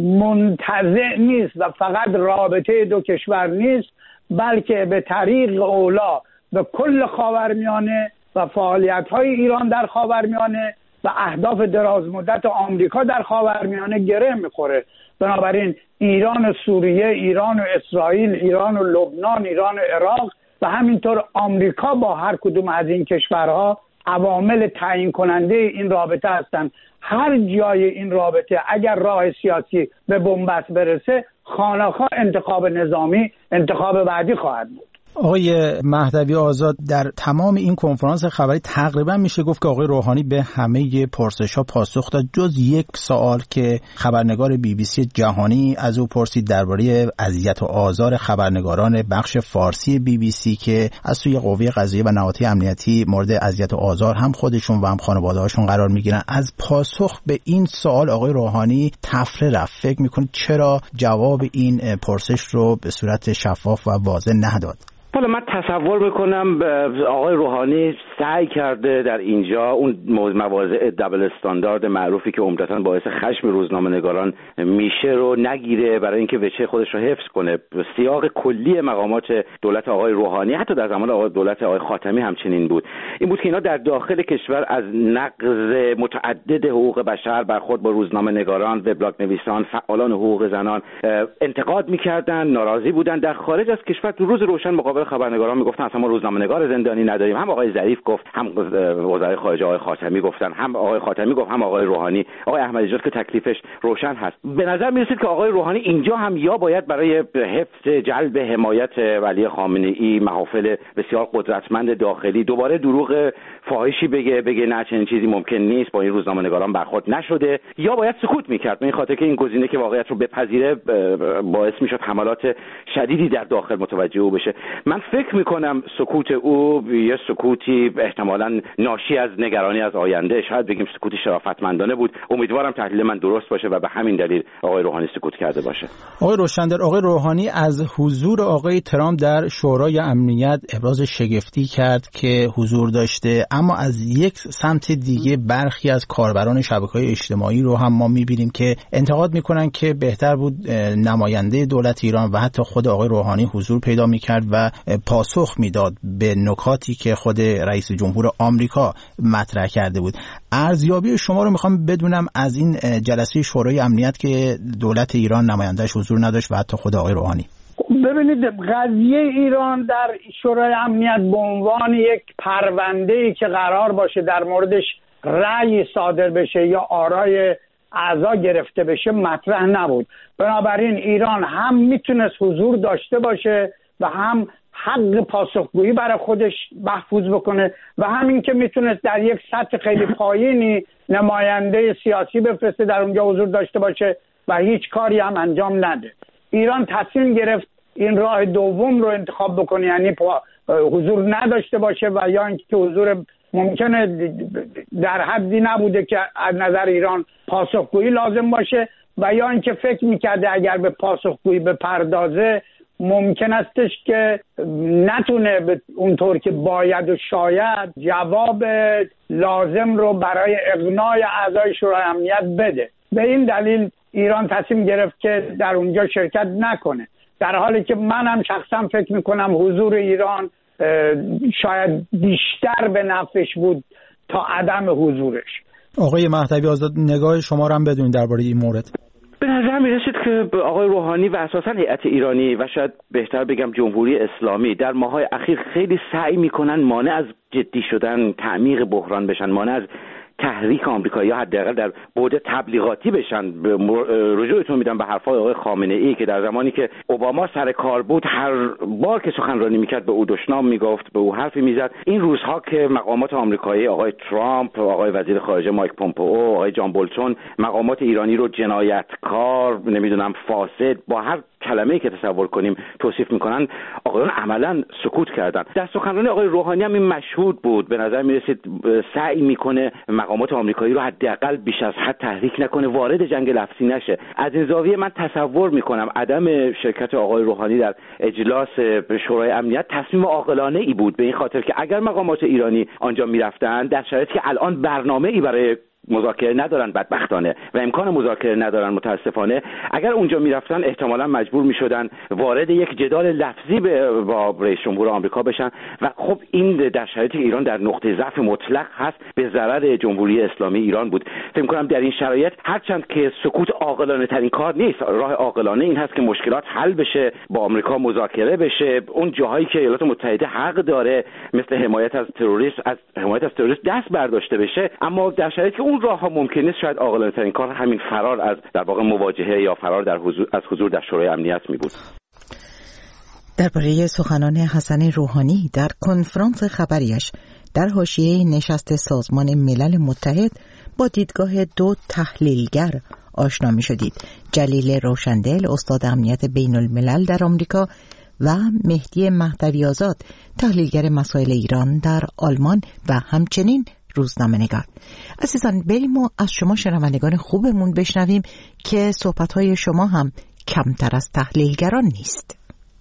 منتزع نیست و فقط رابطه دو کشور نیست، بلکه به طریق اولا به کل خاورمیانه و فعالیت‌های ایران در خاورمیانه و اهداف درازمدت آمریکا در خاورمیانه گره میخوره. بنابراین ایران و سوریه، ایران و اسرائیل، ایران و لبنان، ایران و عراق و همینطور آمریکا با هر کدوم از این کشورها عوامل تعیین کننده این رابطه هستند. هر جای این رابطه اگر راه سیاسی به بنبست برسه، خانه‌خواه انتخاب نظامی انتخاب بعدی خواهد بود. آقای مهدوی آزاد، در تمام این کنفرانس خبری تقریبا میشه گفت که آقای روحانی به همه پرسش‌ها پاسخ داد، جز یک سوال که خبرنگار بی بی سی جهانی از او پرسید درباره اذیت و آزار خبرنگاران بخش فارسی بی بی سی که از سوی قوه قضاییه و نهادهای امنیتی مورد اذیت و آزار هم خودشون و هم خانواده‌هاشون قرار میگیرن. از پاسخ به این سوال آقای روحانی تفره رفت. فکر میکنید چرا جواب این پرسش رو به صورت شفاف و واضح نداد؟ حالا من تصور میکنم آقای روحانی سعی کرده در اینجا اون مواضع دبل استاندارد معروفی که عمدتاً باعث خشم روزنامه‌نگاران میشه رو نگیره، برای اینکه وجه خودش رو حفظ کنه. سیاق کلی مقامات دولت آقای روحانی حتی در زمان آقای دولت آقای خاتمی همچنین بود، این بود که اینا در داخل کشور از نقض متعدد حقوق بشر برخورد با روزنامه‌نگاران، وبلاگ نویسان، فعالان حقوق زنان انتقاد میکردن، ناراضی بودن. در خارج از کشور تو روز روشن مقابل خبرنگاران میگفتن اصلا ما روزنامه‌نگار زندانی نداریم. هم آقای ظریف گفت، هم وزرای خارجه آقای خاتمی گفتن، هم آقای خاتمی گفت، هم آقای روحانی. آقای احمدی نژاد که تکلیفش روشن هست. به نظر میرسید که آقای روحانی اینجا هم یا باید برای حفظ جلب حمایت ولی خامنه‌ای محافل بسیار قدرتمند داخلی دوباره دروغ فاحشی بگه بگه نه چنین چیزی ممکن نیست، با این روزنامه‌نگاران برخورد نشده، یا باید سکوت میکرد. به این خاطر که این گزینه که واقعیت رو بپذیره باعث میشد حملات شدیدی در داخل متوجه او بشه. من فکر میکنم سکوت او یه سکوتی احتمالاً ناشی از نگرانی از آینده، شاید بگیم سکوتی شرافتمندانه بود. امیدوارم تحلیل من درست باشه و به همین دلیل آقای روحانی سکوت کرده باشه. آقای روشندر، آقای روحانی از حضور آقای ترامپ در شورای امنیت ابراز شگفتی کرد که حضور داشته، اما از یک سمت دیگه برخی از کاربران شبکه‌های اجتماعی رو هم ما می‌بینیم که انتقاد می‌کنن که بهتر بود نماینده دولت ایران و حتی خود آقای روحانی حضور پیدا می‌کرد و پاسخ میداد به نکاتی که خود رئیس جمهور آمریکا مطرح کرده بود. ارزیابی شما رو میخوام بدونم از این جلسه شورای امنیت که دولت ایران نماینده‌اش حضور نداشت و حتی خود آقای روحانی. ببینید، قضیه ایران در شورای امنیت به عنوان یک پرونده‌ای که قرار باشه در موردش رأی صادر بشه یا آرای اعضا گرفته بشه مطرح نبود. بنابراین ایران هم میتونست حضور داشته باشه و هم حق پاسخگویی برای خودش محفوظ بکنه و همین که میتونست در یک سطح خیلی پایینی نماینده سیاسی بفرسته در اونجا حضور داشته باشه و هیچ کاری هم انجام نده. ایران تصمیم گرفت این راه دوم رو انتخاب بکنه، یعنی حضور نداشته باشه و یا اینکه حضور ممکنه در حدی نبوده که از نظر ایران پاسخگویی لازم باشه و یا اینکه فکر میکرده اگر به پاسخگویی بپردازه ممکن استش که نتونه به اونطور که باید و شاید جواب لازم رو برای اقناع اعضای شورای امنیت بده. به این دلیل ایران تصمیم گرفت که در اونجا شرکت نکنه، در حالی که منم شخصا فکر میکنم حضور ایران شاید بیشتر به نفعش بود تا عدم حضورش. آقای مهدوی آزاد، نگاه شما رو هم بدونید درباره این مورد. به نظر می رسید که آقای روحانی و اساساً هیئت ایرانی و شاید بهتر بگم جمهوری اسلامی در ماه‌های اخیر خیلی سعی میکنن مانع از جدی شدن تعمیق بحران بشن، مانع از تحریک آمریکایی‌ها حداقل در بعد تبلیغاتی بشن. رجوعتون میدم به حرفای آقای خامنه‌ای که در زمانی که اوباما سر کار بود هر بار که سخنرانی میکرد به او دشنام میگفت، به او حرفی میزد. این روزها که مقامات آمریکایی، آقای ترامپ، آقای وزیر خارجه مایک پومپئو، آقای جان بولتون مقامات ایرانی رو جنایتکار، نمیدونم فاسد، با هر کلمه‌ای که تصور کنیم توصیف میکنن، آقایان عملاً سکوت کردن. در سخنرانی آقای روحانی هم این مشهود بود. به نظر میرسید سعی میکنه مقامات آمریکایی رو حداقل بیش از حد تحریک نکنه، وارد جنگ لفظی نشه. از این زاویه من تصور میکنم عدم شرکت آقای روحانی در اجلاس شورای امنیت تصمیم عاقلانه ای بود، به این خاطر که اگر مقامات ایرانی آنجا میرفتن در شرایطی که الان برنامه‌ای برای مذاکره ندارن بدبختانه و امکان مذاکره ندارن متاسفانه، اگر اونجا میرفتن احتمالاً مجبور میشدن وارد یک جدال لفظی با رئیس جمهور آمریکا بشن و خب این در شرایطی که ایران در نقطه ضعف مطلق هست به ضرر جمهوری اسلامی ایران بود. فکر می‌کنم در این شرایط هرچند که سکوت عاقلانه ترین کار نیست، راه عاقلانه این هست که مشکلات حل بشه، با آمریکا مذاکره بشه، اون جاهایی که ایالات متحده حق داره مثل حمایت از تروریست از حمایت از تروریست دست برداشته بشه. اما در شرایطی که اون راه ها ممکن نیست، شاید عاقلانه ترین کار همین فرار از در واقع مواجهه یا فرار در حضور از حضور در شورای امنیت می بود. درباره سخنان حسن روحانی در کنفرانس خبریش در حاشیه نشست سازمان ملل متحد با دیدگاه دو تحلیلگر آشنا می شدید. جلیل روشندل، استاد امنیت بین الملل در آمریکا، و مهدی مهدوی آزاد، تحلیلگر مسائل ایران در آلمان و همچنین روزنامه‌نگار. عزیزان، بریم و از شما شنوندگان خوبمون بشنویم که صحبت‌های شما هم کمتر از تحلیلگران نیست.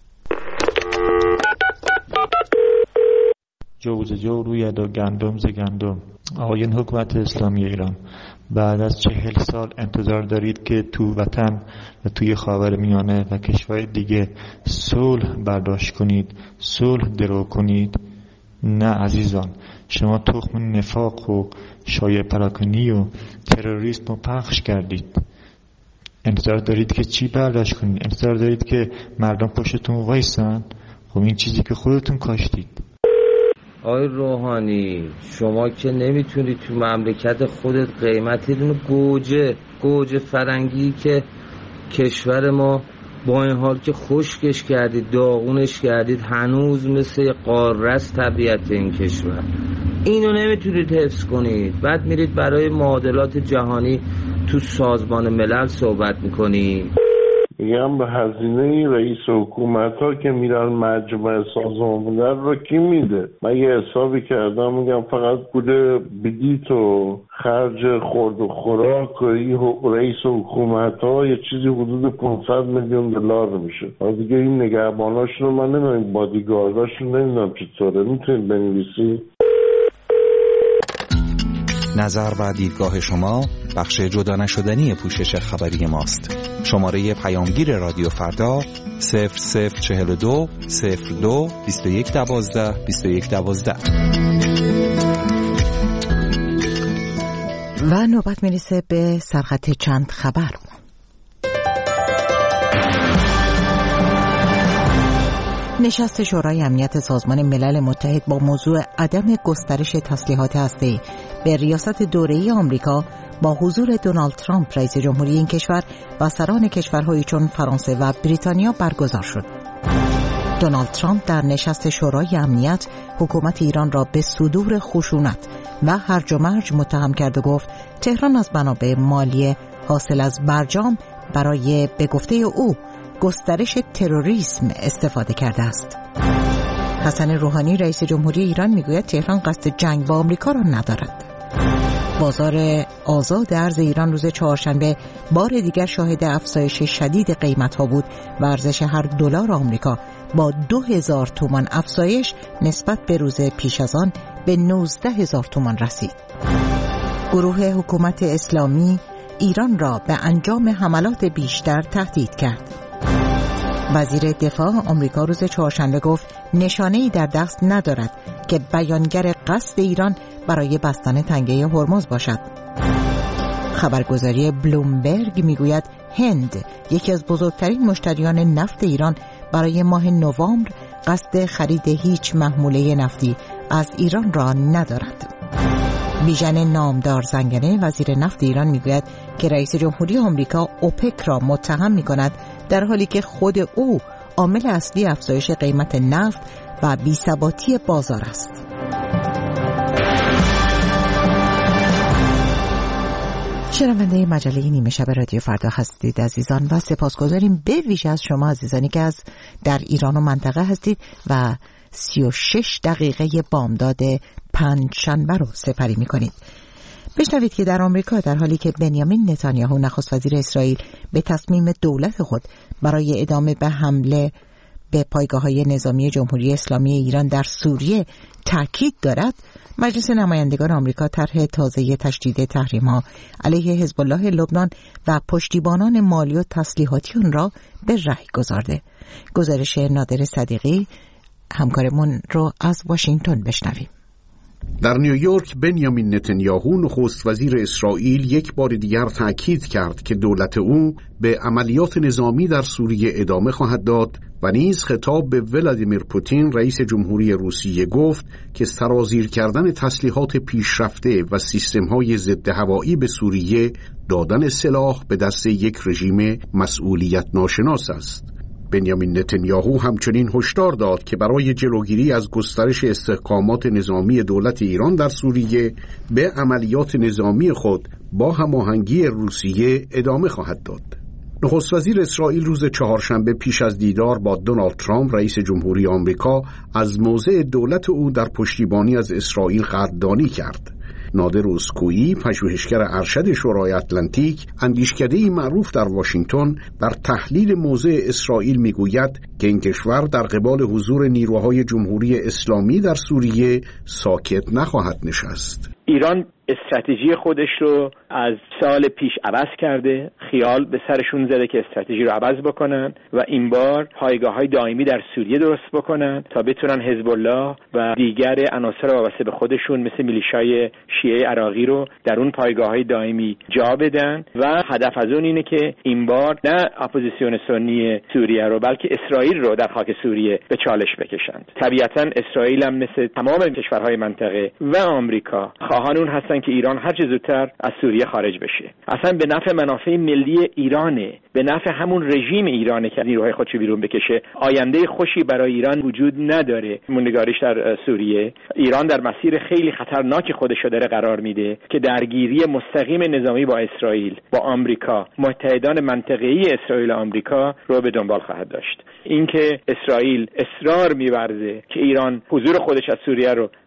جوز جو روید و گندم ز گندم. آقایان حکومت اسلامی ایران، بعد از چهل سال انتظار دارید که تو وطن و توی خاورمیانه و کشورهای دیگه صلح برداشت کنید، صلح درو کنید؟ نه عزیزان، شما تخم نفاق و شایعه پراکنی و تروریسم رو پخش کردید. انتظار دارید که چی برداشت کنید؟ انتظار دارید که مردم پشتتون وایسن؟ خب این چیزی که خودتون کاشتید. آقای روحانی، شما که نمیتونید تو مملکت خودت قیمتی دونه گوجه گوجه فرنگی که کشور ما با این حال که خشکش کردید، داغونش کردید، هنوز مثل قاره است طبیعت این کشور، اینو نمیتونید حفظ کنید. بعد میرید برای معادلات جهانی تو سازمان ملل صحبت میکنید. میگم به هزینه رئیس حکومت ها که میرن مجمع سازمان ملل رو کی میده؟ من یه حسابی کردم، میگم فقط بوده بلیط و خرج خورد و خوراک و رئیس حکومت ها یه چیزی حدود پانصد میلیون دلار میشه. دیگه این نگهباناشون رو من نمیدونم، بادیگارداشون نمیدونم چطوره. میتونید بنویسی؟ نظر و دیدگاه شما بخش جدا نشدنی پوشش خبری ماست. شماره پیامگیر رادیو فردا صفر صفر چهل و دو صفر دو بیست و یک دوازده بیست و یک دوازده. و نوبت میرسه به سرخط چند خبر. نشست شورای امنیت سازمان ملل متحد با موضوع عدم گسترش تسلیحات هسته‌ای به ریاست دوره‌ای آمریکا با حضور دونالد ترامپ رئیس جمهوری این کشور و سران کشورهایی چون فرانسه و بریتانیا برگزار شد. دونالد ترامپ در نشست شورای امنیت حکومت ایران را به صدور خشونت و هرج و مرج متهم کرد و گفت تهران از منابع مالی حاصل از برجام برای به گفته او گسترش تروریسم استفاده کرده است. حسن روحانی رئیس جمهوری ایران میگوید تهران قصد جنگ با آمریکا را ندارد. بازار آزاد ارز ایران روز چهارشنبه بار دیگر شاهد افزایش شدید قیمت‌ها بود و ارزش هر دلار آمریکا با دو هزار تومان افزایش نسبت به روز پیش از آن به نوزده هزار تومان رسید. گروه حکومت اسلامی ایران را به انجام حملات بیشتر تهدید کرد. وزیر دفاع آمریکا روز چهارشنبه گفت نشانه‌ای در دست ندارد که بیانگر قصد ایران برای بستن تنگه هرمز باشد. خبرگزاری بلومبرگ میگوید هند یکی از بزرگترین مشتریان نفت ایران برای ماه نوامبر قصد خرید هیچ محموله نفتی از ایران را ندارد. بیژن نامدار زنگنه وزیر نفت ایران میگوید که رئیس جمهوری آمریکا اوپک را متهم میکند در حالی که خود او عامل اصلی افزایش قیمت نفت و بی‌ثباتی بازار است. شنونده مجله نیمه شب رادیو فردا هستید عزیزان و سپاسگزاریم به ویژه از شما عزیزانی که از در ایران و منطقه هستید و سی و شش دقیقه بامداد پنجشنبه رو سپری می‌کنید. بشنوید که در آمریکا در حالی که بنیامین نتانیاهو نخست وزیر اسرائیل به تصمیم دولت خود برای ادامه به حمله به پایگاه‌های نظامی جمهوری اسلامی ایران در سوریه تاکید دارد، مجلس نمایندگان آمریکا طرح تازه تشدید تحریم‌ها علیه حزب الله لبنان و پشتیبانان مالی و تسلیحاتی آن را به رأی گذارده. گزارش نادر صدیقی همکارمون رو از واشنگتن بشنویم. در نیویورک بنیامین نتانیاهو نخست وزیر اسرائیل یک بار دیگر تأکید کرد که دولت او به عملیات نظامی در سوریه ادامه خواهد داد و نیز خطاب به ولادیمیر پوتین رئیس جمهوری روسیه گفت که سرازیر کردن تسلیحات پیشرفته و سیستم‌های ضد هوایی به سوریه دادن سلاح به دست یک رژیم مسئولیت ناشناس است. بنیامین نتانیاهو همچنین هشدار داد که برای جلوگیری از گسترش استحکامات نظامی دولت ایران در سوریه به عملیات نظامی خود با هماهنگی روسیه ادامه خواهد داد. نخست وزیر اسرائیل روز چهارشنبه پیش از دیدار با دونالد ترامپ رئیس جمهوری آمریکا از موضع دولت او در پشتیبانی از اسرائیل قدردانی کرد. نادر اسکویی، پژوهشگر ارشد شورای اتلانتیک، اندیشکده‌ای معروف در واشنگتن، در تحلیل موضع اسرائیل میگوید که این کشور در قبال حضور نیروهای جمهوری اسلامی در سوریه ساکت نخواهد نشست. ایران استراتژی خودش رو از سال پیش عوض کرده، خیال به سرشون زده که استراتژی رو عوض بکنن و این بار پایگاه‌های دائمی در سوریه درست بکنن تا بتونن حزب الله و دیگر عناصر وابسته به خودشون مثل میلیشای شیعه عراقی رو در اون پایگاه‌های دائمی جا بدن و هدف از اون اینه که این بار نه اپوزیسیون سنی سوریه رو بلکه اسرائیل رو در خاک سوریه به چالش بکشند. طبیعتاً اسرائیل هم مثل تمام کشورهای منطقه و آمریکا خواهان اون هستن که ایران هر چه زودتر از سوریه خارج بشه. اصلا به نفع منافع ملی ایرانه، به نفع همون رژیم ایرانه که نیروهای خودشو بیرون بکشه. آینده خوشی برای ایران وجود نداره. موندگاریش در سوریه، ایران در مسیر خیلی خطرناک خودشو داره قرار میده که درگیری مستقیم نظامی با اسرائیل، با آمریکا، متحدان منطقه‌ای اسرائیل و آمریکا رو به دنبال خواهد داشت. اینکه اسرائیل اصرار می‌ورزه که ایران حضور خودش از سوریه رو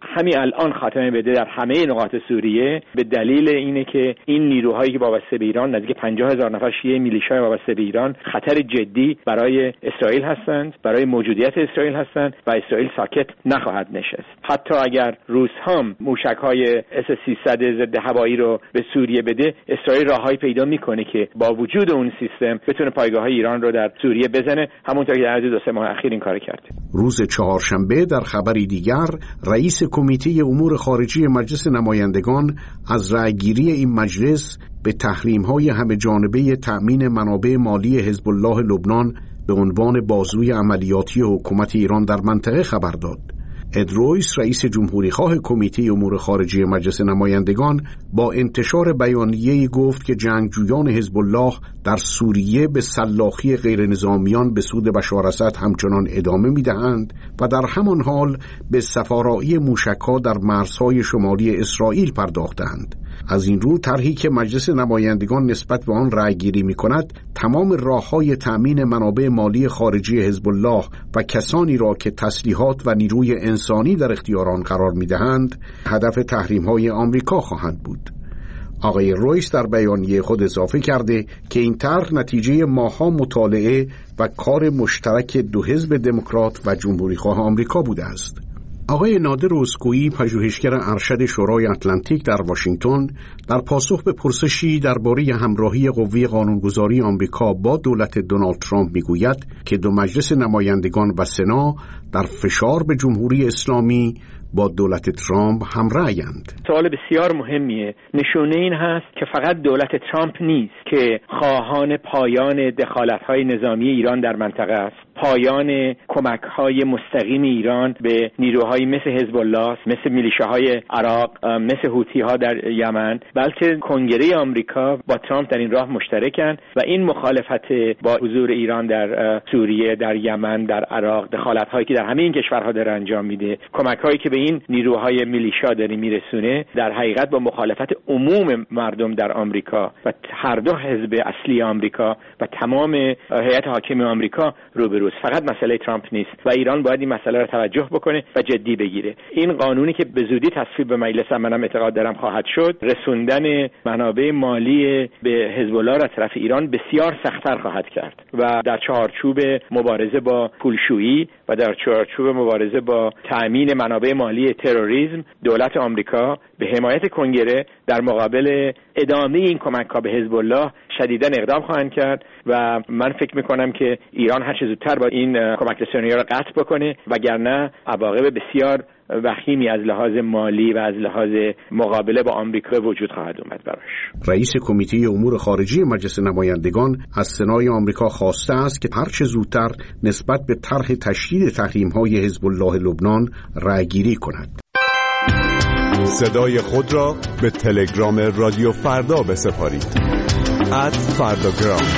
همین الان خاتمه بده در همه نقاط سوریه به دلیل اینه که این نیروهایی که وابسته به ایران، نزدیک پنجاه هزار نفر شیعه میلیشای وابسته به ایران، خطر جدی برای اسرائیل هستند، برای موجودیت اسرائیل هستند و اسرائیل ساکت نخواهد نشست. حتی اگر روس هم موشک‌های اس سیصد ضد هوایی رو به سوریه بده، اسرائیل راههایی پیدا میکنه که با وجود اون سیستم بتونه پایگاه‌های ایران رو در سوریه بزنه، همونطور که در دو سه ماه اخیر این کارو کرد. روز چهارشنبه در خبری دیگر رئیس کمیته امور خارجی مجلس نمایندگان از رأیگیری این مجلس به تحریم‌های همه جانبه تأمین منابع مالی حزب الله لبنان به عنوان بازوی عملیاتی حکومت ایران در منطقه خبر داد. اد رویس رئیس جمهوری خواه کمیته امور خارجی مجلس نمایندگان با انتشار بیانیه‌ای گفت که جنگجویان حزب الله در سوریه به سلاخی غیر نظامیان به سود بشار اسد همچنان ادامه می‌دهند و در همان حال به سفارایی موشک‌ها در مرزهای شمالی اسرائیل پرداختند. از این رو طرحی که مجلس نمایندگان نسبت به آن رأی‌گیری می‌کند تمام راه‌های تأمین منابع مالی خارجی حزب الله و کسانی را که تسلیحات و نیروی انسانی در اختیار آن قرار می‌دهند هدف تحریم‌های آمریکا خواهند بود. آقای رویس در بیانیه خود اضافه کرده که این طرح نتیجه ماه‌ها مطالعه و کار مشترک دو حزب دموکرات و جمهوری‌خواه آمریکا بوده است. آقای نادر اسکویی، پژوهشگر ارشد شورای اتلانتیک در واشنگتن، در پاسخ به پرسشی درباره همراهی قوه قانونگذاری آمریکا با دولت دونالد ترامپ میگوید که دو مجلس نمایندگان و سنا در فشار به جمهوری اسلامی با دولت ترامپ همرأیند. سوال بسیار مهمیه. نشونه این هست که فقط دولت ترامپ نیست که خواهان پایان دخالت‌های نظامی ایران در منطقه است، پایان کمک‌های مستقیم ایران به نیروهایی مثل حزب الله، مثل میلیشه‌های عراق، مثل حوثی‌ها در یمن، بلکه کنگره آمریکا با ترامپ در این راه مشترکند و این مخالفت با حضور ایران در سوریه، در یمن، در عراق، دخالت‌هایی که در همه این کشورها داره انجام میده، کمک‌هایی که به این نیروهای میلیشا داره میرسونه، در حقیقت با مخالفت عموم مردم در آمریکا و هر دو حزب اصلی آمریکا و تمام هیئت حاکم آمریکا روبروست. فقط مسئله ترامپ نیست و ایران باید این مسئله رو توجه بکنه و جدی بگیره. این قانونی که به زودی تصویب به مجلس منم اعتقاد دارم خواهد شد، رسوندن منابع مالی به حزب الله را طرف ایران بسیار سخت‌تر خواهد کرد و در چارچوب مبارزه با پولشویی و در چارچوب مبارزه با تأمین منابع مالی تروریسم، دولت آمریکا به حمایت کنگره در مقابل ادامه این کمک‌ها به حزب الله شدیداً اقدام خواهند کرد و من فکر می‌کنم که ایران هر چه زودتر با این کمک رسانی‌ها را قطع بکنه، وگرنه عواقب بسیار وخیمی از لحاظ مالی و از لحاظ مقابله با آمریکا وجود خواهد اومد براش. رئیس کمیته امور خارجی مجلس نمایندگان از سنای آمریکا خواسته است که هر چه زودتر نسبت به طرح تشدید تحریم‌های حزب الله لبنان رأی‌گیری کند. صدای خود را به تلگرام رادیو فردا بسپارید. ات فرداگرام.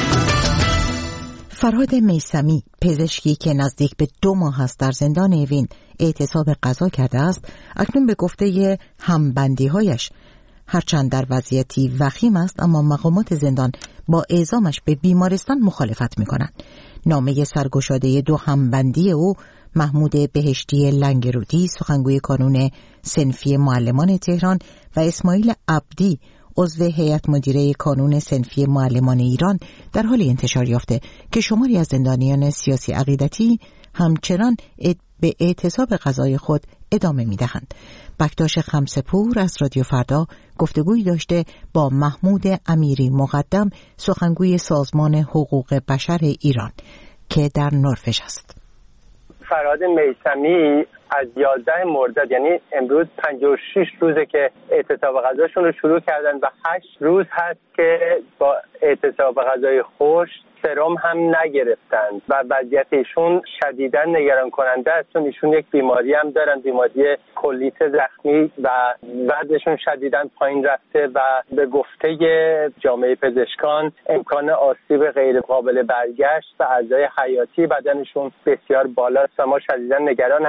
فرهاد میثمی، پزشکی که نزدیک به دو ماه است در زندان اوین اعتصاب قضا کرده است، اکنون به گفته همبندی‌هایش هرچند در وضعیتی وخیم است اما مقامات زندان با اعزامش به بیمارستان مخالفت می‌کنند. نامه سرگشاده دو همبندی او، محمود بهشتی لنگرودی، سخنگوی کانون صنفی معلمان تهران، و اسماعیل عبدی، عضو هیئت مدیره کانون صنفی معلمان ایران، در حال انتشار یافته که شماری از زندانیان سیاسی عقیدتی همچنان به اعتصاب قضای خود ادامه می‌دهند. بکتاش خمسپور از رادیو فردا گفتگویی داشته با محمود امیری مقدم، سخنگوی سازمان حقوق بشر ایران که در نروژ است. فرهاد میثمی از یازده مرداد، یعنی امروز پنجاه و شش روزه که اعتصاب قضاشون رو شروع کردن و هشت روز هست که با اعتصاب قضای خشک سرم هم نگرفتند و وضعیت ایشون شدیداً نگران کننده است، چون ایشون یک بیماری هم دارن، بیماری کلیت زخمی و وضعشون شدیداً پایین رفته و به گفته جامعه پزشکان امکان آسیب غیر قابل برگشت و اعضای حیاتی بدنشون بسیار بالاست و ما شدیداً نگران هستیم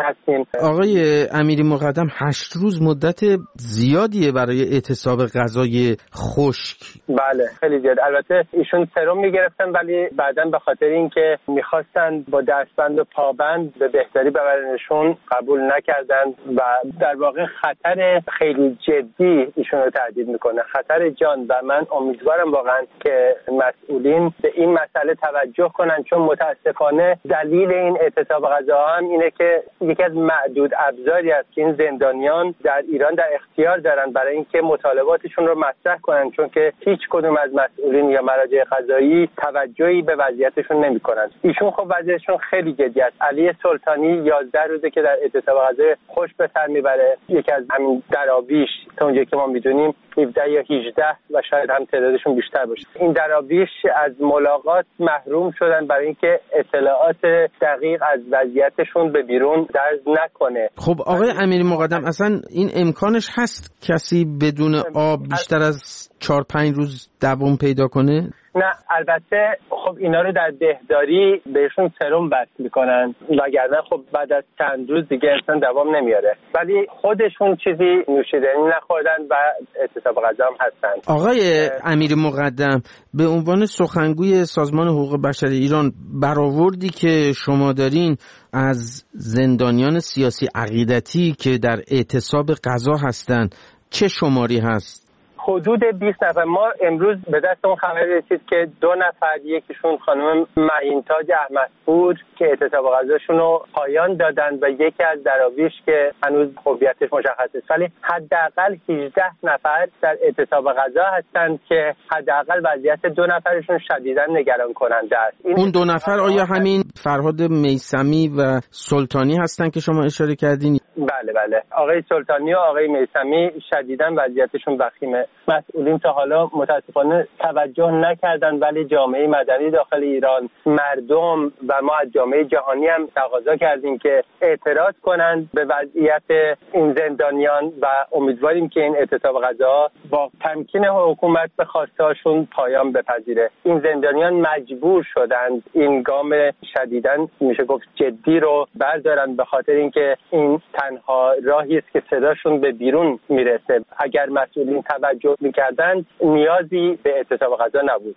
آقای امیری مقدم، هشت روز مدت زیادیه برای اعتصاب غذای خشک. بله خیلی زیاد. البته ایشون سرم میگرفتن ولی بعداً به خاطر اینکه میخواستن با دستبند و پابند به بهتری ببرنشون قبول نکردن و در واقع خطر خیلی جدی ایشون رو تهدید میکنه، خطر جان. و من امیدوارم واقعا که مسئولین به این مسئله توجه کنن، چون متاسفانه دلیل این اعتصاب غذا هم اینه که یکی از معدود ابزاری است که این زندانیان در ایران در اختیار دارن برای اینکه مطالباتشون رو مطرح کنن، چون که هیچ کدوم از مسئولین یا مراجع قضایی توجهی به وضعیتشون نمیکنن. ایشون خب وضعیتشون خیلی جدی است. علی سلطانی یازده روزه که در اعتصاب غذای خوش به سر میبره. یکی از همین دراویش تا اونجایی که ما میدونیم هفده یا هجده و شاید هم تعدادشون بیشتر باشه، این دراویش از ملاقات محروم شدن برای اینکه اطلاعات دقیق از وضعیتشون به بیرون درز نکنه. خب آقای امیری مقدم، اصلا این امکانش هست کسی بدون آب بیشتر از چهار پنج روز دوام پیدا کنه؟ نه البته خب اینا رو در دهداری بهشون سرم وصل میکنن، وگرنه خب بعد از چند روز دیگه انسان دوام نمیاره، ولی خودشون چیزی نوشیدنی نخوردن و اعتصاب غذا هم هستن. آقای امیری مقدم، به عنوان سخنگوی سازمان حقوق بشر ایران، برآوردی که شما دارین از زندانیان سیاسی عقیدتی که در اعتصاب غذا هستن چه شماری هست؟ حدود بیست نفر. ما امروز به دست اون خبر رسید که دو نفر، یکیشون خانم معین‌تاج احمدپور که اعتصاب غذاشون رو پایان دادن و یکی از دراویش که هنوز هویتش مشخص است، ولی حداقل هجده نفر در اعتصاب غذا هستند که حداقل وضعیت دو نفرشون شدیداً نگران کننده است. اون دو نفر آیا همین فرهاد میثمی و سلطانی هستن که شما اشاره کردین؟ بله بله، آقای سلطانی و آقای میثمی شدیداً وضعیتشون وخیمه. مسئولین تا حالا متاسفانه توجه نکردن، ولی جامعه مدنی داخل ایران، مردم و ما از جامعه جهانی هم تقاضا کردیم که اعتراض کنند به وضعیت این زندانیان و امیدواریم که این اعتصاب غذا با تمکین حکومت به خواستهاشون پایان بپذیره. این زندانیان مجبور شدند این گام شدیداً میشه گفت جدی رو بردارن، به خاطر اینکه این تنها راهی است که صداشون به بیرون میرسه. اگر مسئولین توجه میکردن نیازی به اعتصاب غذا نبود.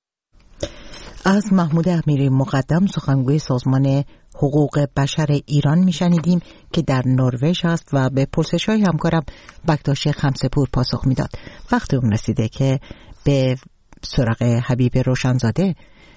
از محمود امیری مقدم، سخنگوی سازمان حقوق بشر ایران میشنیدیم که در نروژ است و به پرسش‌های همکارم بکتاش خمسه‌پور پاسخ میداد. وقتی اون رسیده که به سراغ حبیب روشنزاده،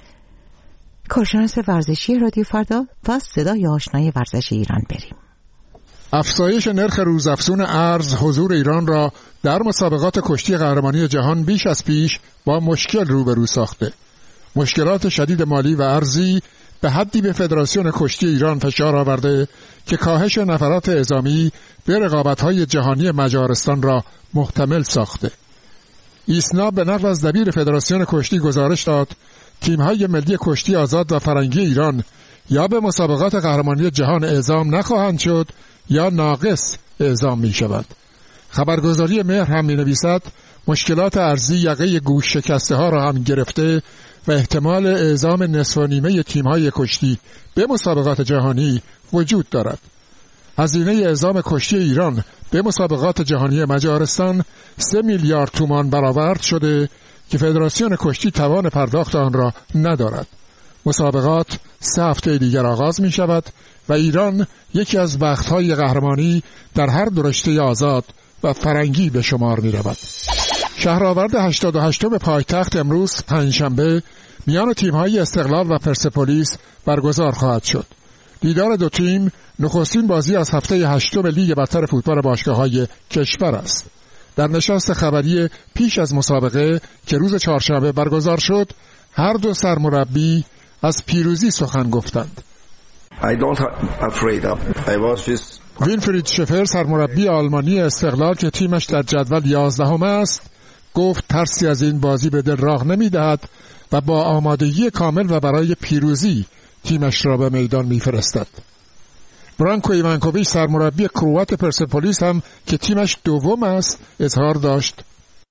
کارشناس ورزشی رادیو فردا و صدای آشنای ورزش ایران، بریم. افزایش نرخ روزافزون ارز حضور ایران را در مسابقات کشتی قهرمانی جهان بیش از پیش با مشکل روبرو ساخته. مشکلات شدید مالی و ارزی به حدی به فدراسیون کشتی ایران فشار آورده که کاهش نفرات اعزامی به رقابت‌های جهانی مجارستان را محتمل ساخته. ایسنا به نقل از دبیر فدراسیون کشتی گزارش داد تیم‌های ملی کشتی آزاد و فرنگی ایران یا به مسابقات قهرمانی جهان اعزام نخواهند شد یا ناقص اعزام می شود. خبرگزاری مهر هم می نویسد مشکلات ارزی یقه گوش شکسته ها را هم گرفته و احتمال اعزام نصف و نیمه تیم های کشتی به مسابقات جهانی وجود دارد. هزینه اعزام کشتی ایران به مسابقات جهانی مجارستان سه میلیارد تومان برآورد شده که فدراسیون کشتی توان پرداخت آن را ندارد. مسابقات سه هفته دیگر آغاز می شود و ایران یکی از بخت‌های قهرمانی در هر دو رشته آزاد و فرنگی به شمار می رود. شهرآورد هشتاد و هشتم پایتخت امروز پنجشنبه میان تیم‌های استقلال و پرسپولیس برگزار خواهد شد. دیدار دو تیم نخستین بازی از هفته هشتم لیگ برتر فوتبال باشگاه‌های کشور است. در نشست خبری پیش از مسابقه که روز چهارشنبه برگزار شد، هر دو سرمربی از پیروزی سخن گفتند. I don't afraid of. I was just... وینفرید شفر سرمربی آلمانی استقلال که تیمش در جدول یازدهم است گفت ترسی از این بازی به دل راه نمی‌دهد و با آمادگی کامل و برای پیروزی تیمش را به میدان می‌فرستد. برانکو ایوانکوویچ سرمربی کروات پرسپولیس هم که تیمش دوم است اظهار داشت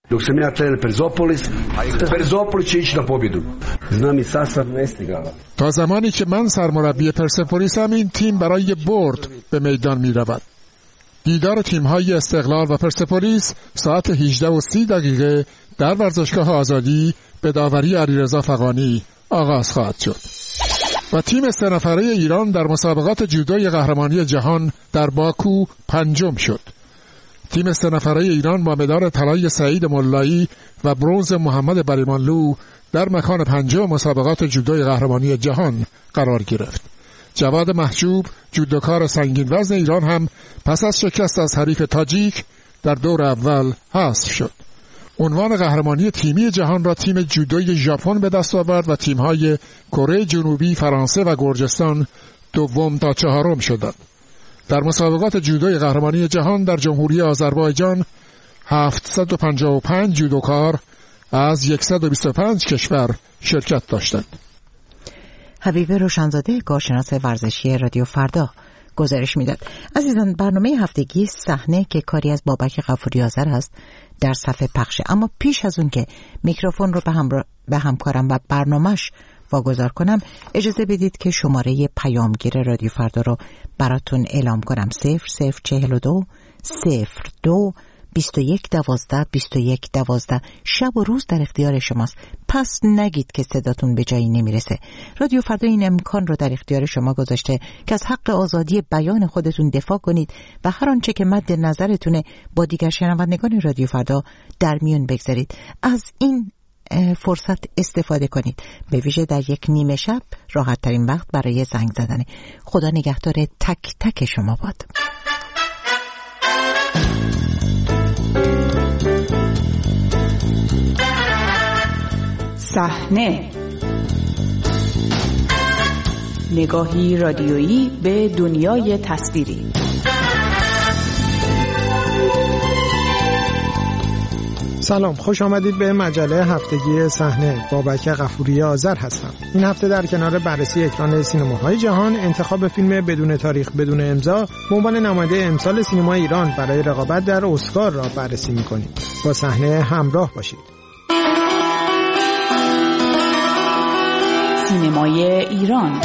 Dok sam ja trener Perzopolis, Perzopolis će ići na pobjedu. Znam i sastav ne stigala. تا زمانی که من سرمربی پرسپولیسم این تیم برای برد به میدان می رود. دیدار تیم‌های استقلال و پرسپولیس ساعت هجده و سی دقیقه در ورزشگاه آزادی به داوری علیرضا فغانی آغاز خواهد شد. و تیم سه نفره ایران در مسابقات جودوی قهرمانی جهان در باکو پنجم شد. تیم سه نفره ایران با مدال طلای سعید ملایی و برنز محمد بریمانلو در مکان پنجم مسابقات جودوی قهرمانی جهان قرار گرفت. جواد محجوب جودوکار سنگین وزن ایران هم پس از شکست از حریف تاجیک در دور اول حذف شد. عنوان قهرمانی تیمی جهان را تیم جودوی ژاپن به دست آورد و تیم‌های کره جنوبی، فرانسه و گرجستان دوم تا چهارم شدند. در مسابقات جودوی قهرمانی جهان در جمهوری آذربایجان هفتصد و پنجاه و پنج جودوکار از صد و بیست و پنج کشور شرکت داشتند. حبیب روشنزاده کارشناس ورزشی رادیو فردا گزارش میداد. عزیزان، برنامه هفتگی صحنه که کاری از بابک غفوری آذر است در صفحه پخشه، اما پیش از اون که میکروفون رو به همراه به همکارم و برنامه‌اش واگذار کنم، اجازه بدید که شماره پیامگیر رادیو فردا رو براتون اعلام کنم. صفر صفر چهل و دو صفر دو بیست و یک دوازده بیست و یک دوازده. شب و روز در اختیار شماست، پس نگید که صداتون به جایی نمیرسه. رادیو فردا این امکان رو در اختیار شما گذاشته که از حق آزادی بیان خودتون دفاع کنید و هر آنچه که مد نظرتونه با دیگر شنوندگان رادیو فردا در میون بگذارید. از این فرصت استفاده کنید، به ویژه در یک نیمه شب راحت ترین وقت برای زنگ زدنه. خدا نگهدار تک تک شما باد. صحنه، نگاهی رادیویی به دنیای تصویری. سلام، خوش آمدید به مجله هفتگی صحنه. بابک غفوری آذر هستم. این هفته در کنار بررسی اکران سینماهای جهان، انتخاب فیلم بدون تاریخ بدون امضا به عنوان نماینده امسال سینما ایران برای رقابت در اسکار را بررسی می‌کنیم. با صحنه همراه باشید. سینمای ایران.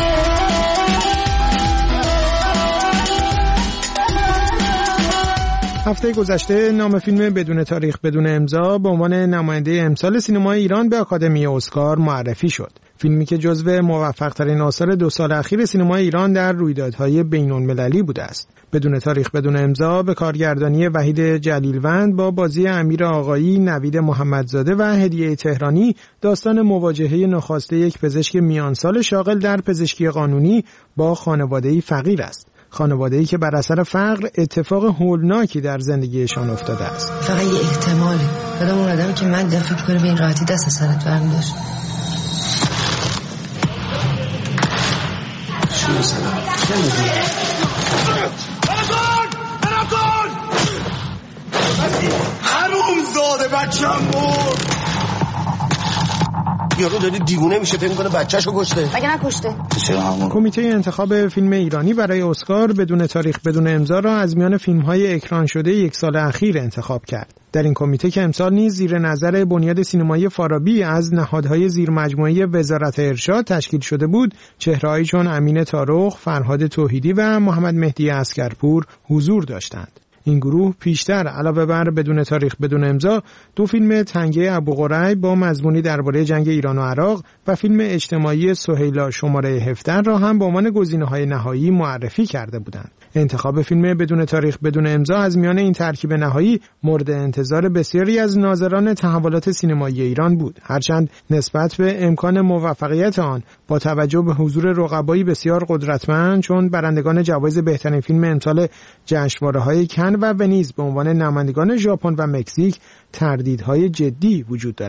هفته گذشته نام فیلم بدون تاریخ بدون امضا به عنوان نماینده امسال سینمای ایران به آکادمی اسکار معرفی شد. فیلمی که جزو موفق‌ترین آثار دو سال اخیر سینمای ایران در رویدادهای بین‌المللی بوده است. بدون تاریخ بدون امضا به کارگردانی وحید جلیلوند با بازی امیر آقایی، نوید محمدزاده و هدیه تهرانی داستان مواجهه ناخواسته یک پزشک میانسال شاغل در پزشکی قانونی با خانواده‌ای فقیر است. خانواده‌ای که بر اثر فقر اتفاق هولناکی در زندگیشان افتاده است. فقط یه احتماله. خودم اون آدمی که من دفعه کنه به این راحتی دست سرت برمی داشت. چی مثلا؟ چه میدونی؟ براتون! براتون! حروم زاده بچم بود! یارو داری دیوونه میشه، فکر می‌کنه بچه‌شو کشته. مگه نکشته؟ کمیته انتخاب فیلم ایرانی برای اسکار بدون تاریخ بدون امضا را از میان فیلم‌های اکران شده یک سال اخیر انتخاب کرد. در این کمیته که امسال نیز زیر نظر بنیاد سینمایی فارابی از نهادهای زیر مجموعه وزارت ارشاد تشکیل شده بود، چهره‌هایی چون امین طارق، فرهاد توحیدی و محمد مهدی عسکرپور حضور داشتند. این گروه پیشتر علاوه بر بدون تاریخ بدون امضا دو فیلم تنگه ابوقریب با مضمونی درباره جنگ ایران و عراق و فیلم اجتماعی سهیلا شماره هفده را هم به عنوان گزینه‌های نهایی معرفی کرده بودند. انتخاب فیلم بدون تاریخ بدون امضا از میان این ترکیب نهایی مورد انتظار بسیاری از ناظران تحولات سینمایی ایران بود، هرچند نسبت به امکان موفقیت آن با توجه به حضور رقبایی بسیار قدرتمند چون برندگان جوایز بهترین فیلم امسال جشنواره‌های کن و ونیز به عنوان نمایندگان ژاپن و مکزیک تردیدهای جدی وجود دارد.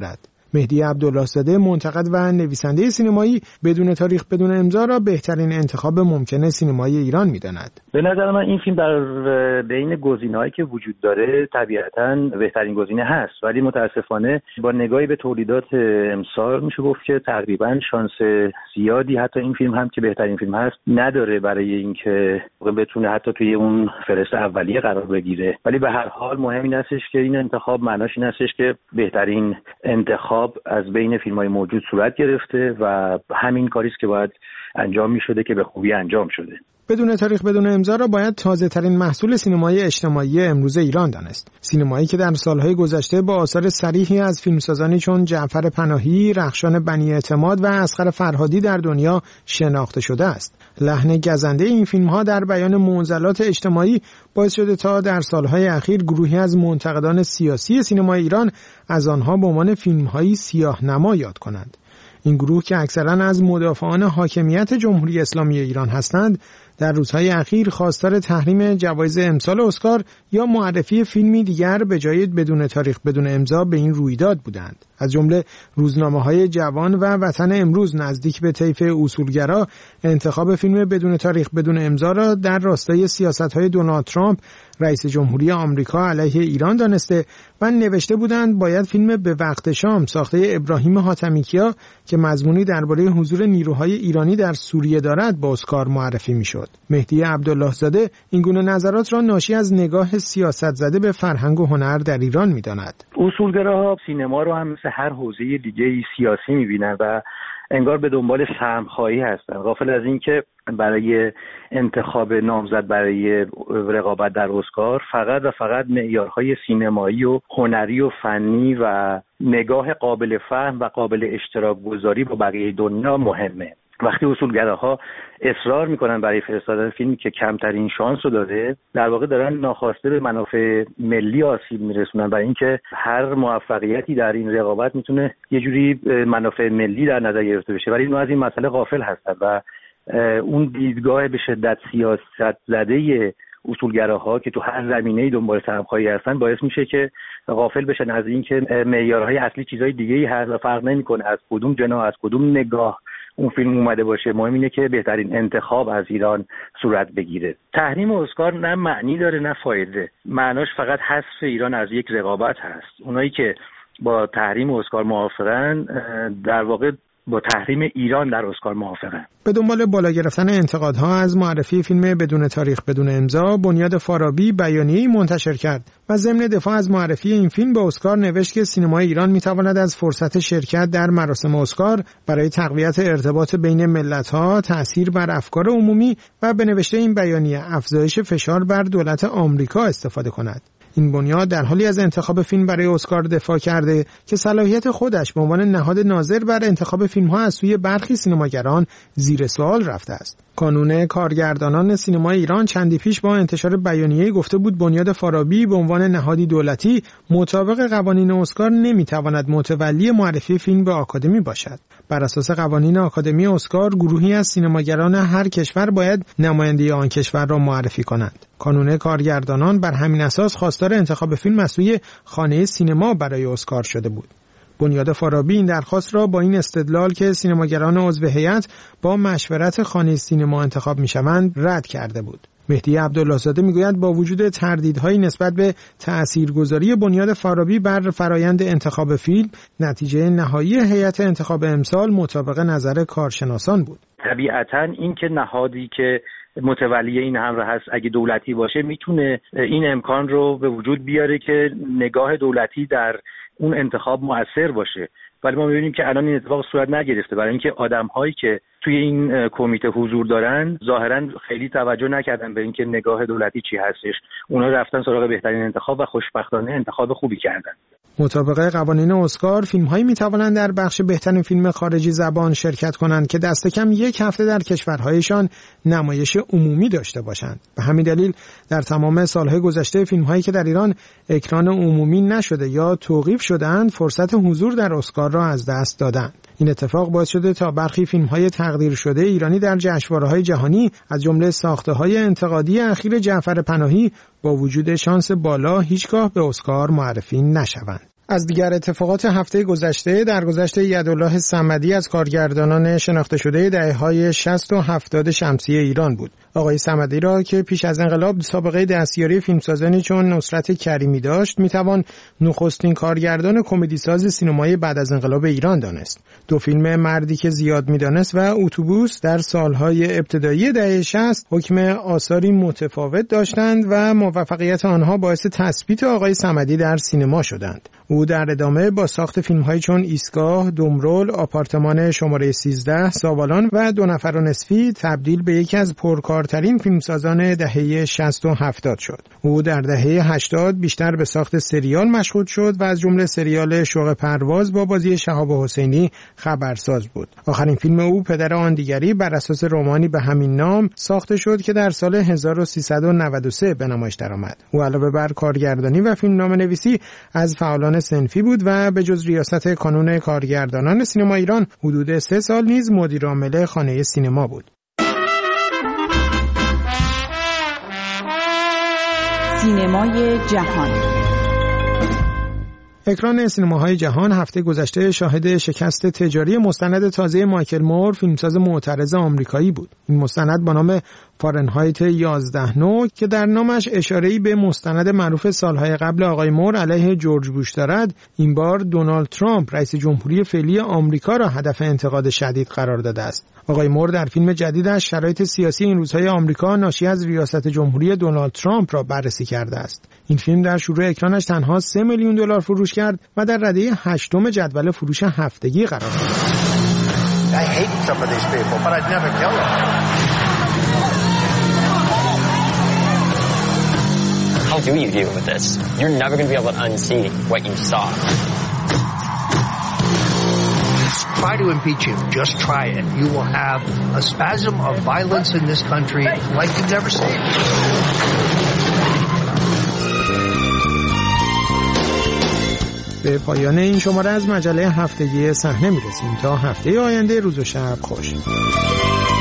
مهدی عبدالله زاده منتقد و نویسنده سینمایی بدون تاریخ بدون امضا را بهترین انتخاب ممکن سینمای ایران می‌داند. به نظر من این فیلم در بین گزینه‌هایی که وجود داره طبیعتاً بهترین گزینه هست، ولی متاسفانه با نگاهی به تولیدات امسال میشه گفت که تقریباً شانس زیادی حتی این فیلم هم که بهترین فیلم هست نداره برای اینکه بتونه حتی توی اون فهرست اولیه قرار بگیره. ولی به هر حال مهم این هستش که این انتخاب معناش این هستش که بهترین انتخاب از بین فیلم‌های موجود صورت گرفته و همین کاری است که باید انجام می‌شده که به خوبی انجام شده. بدون تاریخ بدون امضا را باید تازه‌ترین محصول سینمای اجتماعی امروز ایران دانست. سینمایی که در سالهای گذشته با آثار صریحی از فیلمسازانی چون جعفر پناهی، رخشان بنی اعتماد و اصغر فرهادی در دنیا شناخته شده است. لحن گزنده این فیلم‌ها در بیان معضلات اجتماعی باعث شده تا در سالهای اخیر گروهی از منتقدان سیاسی سینمای ایران از آنها به عنوان فیلم‌های سیاه‌نما یاد کنند. این گروه که اکثراً از مدافعان حاکمیت جمهوری اسلامی ایران هستند، در روزهای اخیر خواستار تحریم جوایز امسال اسکار یا معرفی فیلمی دیگر به جای بدون تاریخ بدون امضا به این رویداد بودند. از جمله روزنامه‌های جوان و وطن امروز نزدیک به طیف اصولگرا انتخاب فیلم بدون تاریخ بدون امضا را در راستای سیاست‌های دونالد ترامپ رئیس جمهوری آمریکا علیه ایران دانسته و نوشته بودند باید فیلم به وقت شام ساخته ابراهیم حاتمیکیا که مضمونی درباره حضور نیروهای ایرانی در سوریه دارد با اسکار معرفی میشد. مهدی عبدالله زاده این گونه نظرات را ناشی از نگاه سیاست زده به فرهنگ و هنر در ایران می‌داند. اصولگراها سینما رو هم مثل هر حوزه دیگه سیاسی می‌بینن و انگار به دنبال سهم‌خواهی هستن، غافل از این که برای انتخاب نامزد برای رقابت در اسکار فقط و فقط معیارهای سینمایی و هنری و فنی و نگاه قابل فهم و قابل اشتراک گذاری با بقیه دنیا مهمه. وقتی اصولگراها اصرار میکنن برای فرستادن فیلمی که کمترین شانس رو داره، در واقع دارن ناخواسته به منافع ملی آسیب میرسونن، برای اینکه هر موفقیتی در این رقابت میتونه یه جوری منافع ملی در نظر گرفته بشه، ولی اینا از این مسئله غافل هستن و اون دیدگاه به شدت سیاست زده اصولگراها که تو هر زمینه‌ای دنبال سهم‌خواهی هستن باعث میشه که غافل بشن از این که معیارهای اصلی چیزای دیگه‌ای هست و فرق نمی‌کنه از کدوم جناح از کدوم نگاه اون فیلم اومده باشه. مهم اینه که بهترین انتخاب از ایران صورت بگیره. تحریم اسکار نه معنی داره نه فایده، معناش فقط حذف ایران از یک رقابت هست. اونایی که با تحریم اسکار موافقن در واقع با تحریم ایران در اسکار موافقن. به دنبال بالا گرفتن انتقادها از معرفی فیلم بدون تاریخ بدون امضا، بنیاد فارابی بیانیه‌ای منتشر کرد و ضمن دفاع از معرفی این فیلم به اسکار نوشت که سینمای ایران می‌تواند از فرصت شرکت در مراسم اسکار برای تقویت ارتباط بین ملت‌ها، تأثیر بر افکار عمومی و به نوشته این بیانیه افزایش فشار بر دولت آمریکا استفاده کند. این بنیاد در حالی از انتخاب فیلم برای اسکار دفاع کرده که صلاحیت خودش به عنوان نهاد ناظر بر انتخاب فیلم‌ها از سوی برخی سینماگران زیر سوال رفته است. کانون کارگردانان سینمای ایران چندی پیش با انتشار بیانیه‌ای گفته بود بنیاد فارابی به عنوان نهادی دولتی مطابق قوانین اسکار نمی‌تواند متولی معرفی فیلم به آکادمی باشد. بر اساس قوانین آکادمی اسکار گروهی از سینماگران هر کشور باید نماینده آن کشور را معرفی کنند. کانون کارگردانان بر همین اساس خواستار انتخاب فیلم از سوی خانه سینما برای اسکار شده بود. بنیاد فارابی این درخواست را با این استدلال که سینماگران عضو هیئت با مشورت خانه سینما انتخاب می‌شوند رد کرده بود. مهدی عبدالله زاده میگوید با وجود تردیدهایی نسبت به تأثیرگذاری بنیاد فارابی بر فرایند انتخاب فیلم، نتیجه نهایی هیئت انتخاب امسال مطابق نظر کارشناسان بود. طبیعتاً این که نهادی که متولی این امر هست اگه دولتی باشه میتونه این امکان رو به وجود بیاره که نگاه دولتی در اون انتخاب مؤثر باشه، ولی ما می‌بینیم که الان این اتفاق صورت نگرفته، برای اینکه آدم‌هایی که توی این کمیته حضور دارن ظاهراً خیلی توجه نکردن به اینکه نگاه دولتی چی هستش. اونا رفتن سراغ بهترین انتخاب و خوشبختانه انتخاب خوبی کردن. مطابق قوانین اسکار فیلم‌هایی می‌توانند در بخش بهترین فیلم خارجی زبان شرکت کنند که دست کم یک هفته در کشورهایشان نمایش عمومی داشته باشند. به همین دلیل در تمام سال‌های گذشته فیلم‌هایی که در ایران اکران عمومی نشده یا توقیف شدند فرصت حضور در اسکار را از دست دادند. این اتفاق باعث شده تا برخی فیلم‌های تقدیر شده ایرانی در جشنواره‌های جهانی از جمله ساخته‌های انتقادی اخیر جعفر پناهی با وجود شانس بالا هیچگاه به اسکار معرفی نشوند. از دیگر اتفاقات هفته گذشته درگذشت یدالله صمدی از کارگردانان شناخته شده دهه‌های شصت و هفتاد شمسی ایران بود. آقای صمدی را که پیش از انقلاب سابقه دستیاری فیلمسازانی چون نصرت کریمی داشت، میتوان نخستین کارگردان کمدیساز سینمای بعد از انقلاب ایران دانست. دو فیلم مردی که زیاد میدانست و اتوبوس در سالهای ابتدایی دهه شصت حکم آثاری متفاوت داشتند و موفقیت آنها باعث تثبیت آقای صمدی در سینما شدند. او در ادامه با ساخت فیلم‌هایی چون ایستگاه، دمرول، آپارتمان شماره سیزده، ساوالان و دو نفر و نصفی تبدیل به یکی از پرکارترین فیلمسازان دهه شصت و هفتاد شد. او در دهه هشتاد بیشتر به ساخت سریال مشغول شد و از جمله سریال شوق پرواز با بازی شهاب حسینی خبرساز بود. آخرین فیلم او پدر آن دیگری بر اساس رمانی به همین نام ساخته شد که در سال هزار و سیصد و نود و سه به نمایش درآمد. او علاوه بر کارگردانی و فیلمنامه‌نویسی از فعالان صنفی بود و به جز ریاست کانون کارگردانان سینما ایران حدود سه سال نیز مدیر عامل خانه سینما بود. سینمای جهان. اکران سینماهای جهان هفته گذشته شاهد شکست تجاری مستند تازه مایکل مور، فیلمساز معترض آمریکایی بود. این مستند با نام فارنهایت یازده نه که در نامش اشاره‌ای به مستند معروف سالهای قبل آقای مور علیه جورج بوش دارد، این بار دونالد ترامپ رئیس جمهوری فعلی آمریکا را هدف انتقاد شدید قرار داده است. آقای مور در فیلم جدیدش شرایط سیاسی این روزهای آمریکا ناشی از ریاست جمهوری دونالد ترامپ را بررسی کرده است. این فیلم در شروع اکرانش تنها سه میلیون دلار فروش کرد و در رده هشتم جدول فروش هفتگی قرار گرفت. I hate some of these people, but I'd never kill them. How do you deal with this? You're never going to be able to unsee what you saw. Try to impeach him. Just try it. You will have a spasm of violence in this country like you've never seen. به پایان این شماره از مجله هفتگی صحنه میرسیم. تا هفته آینده، روز و شب خوش.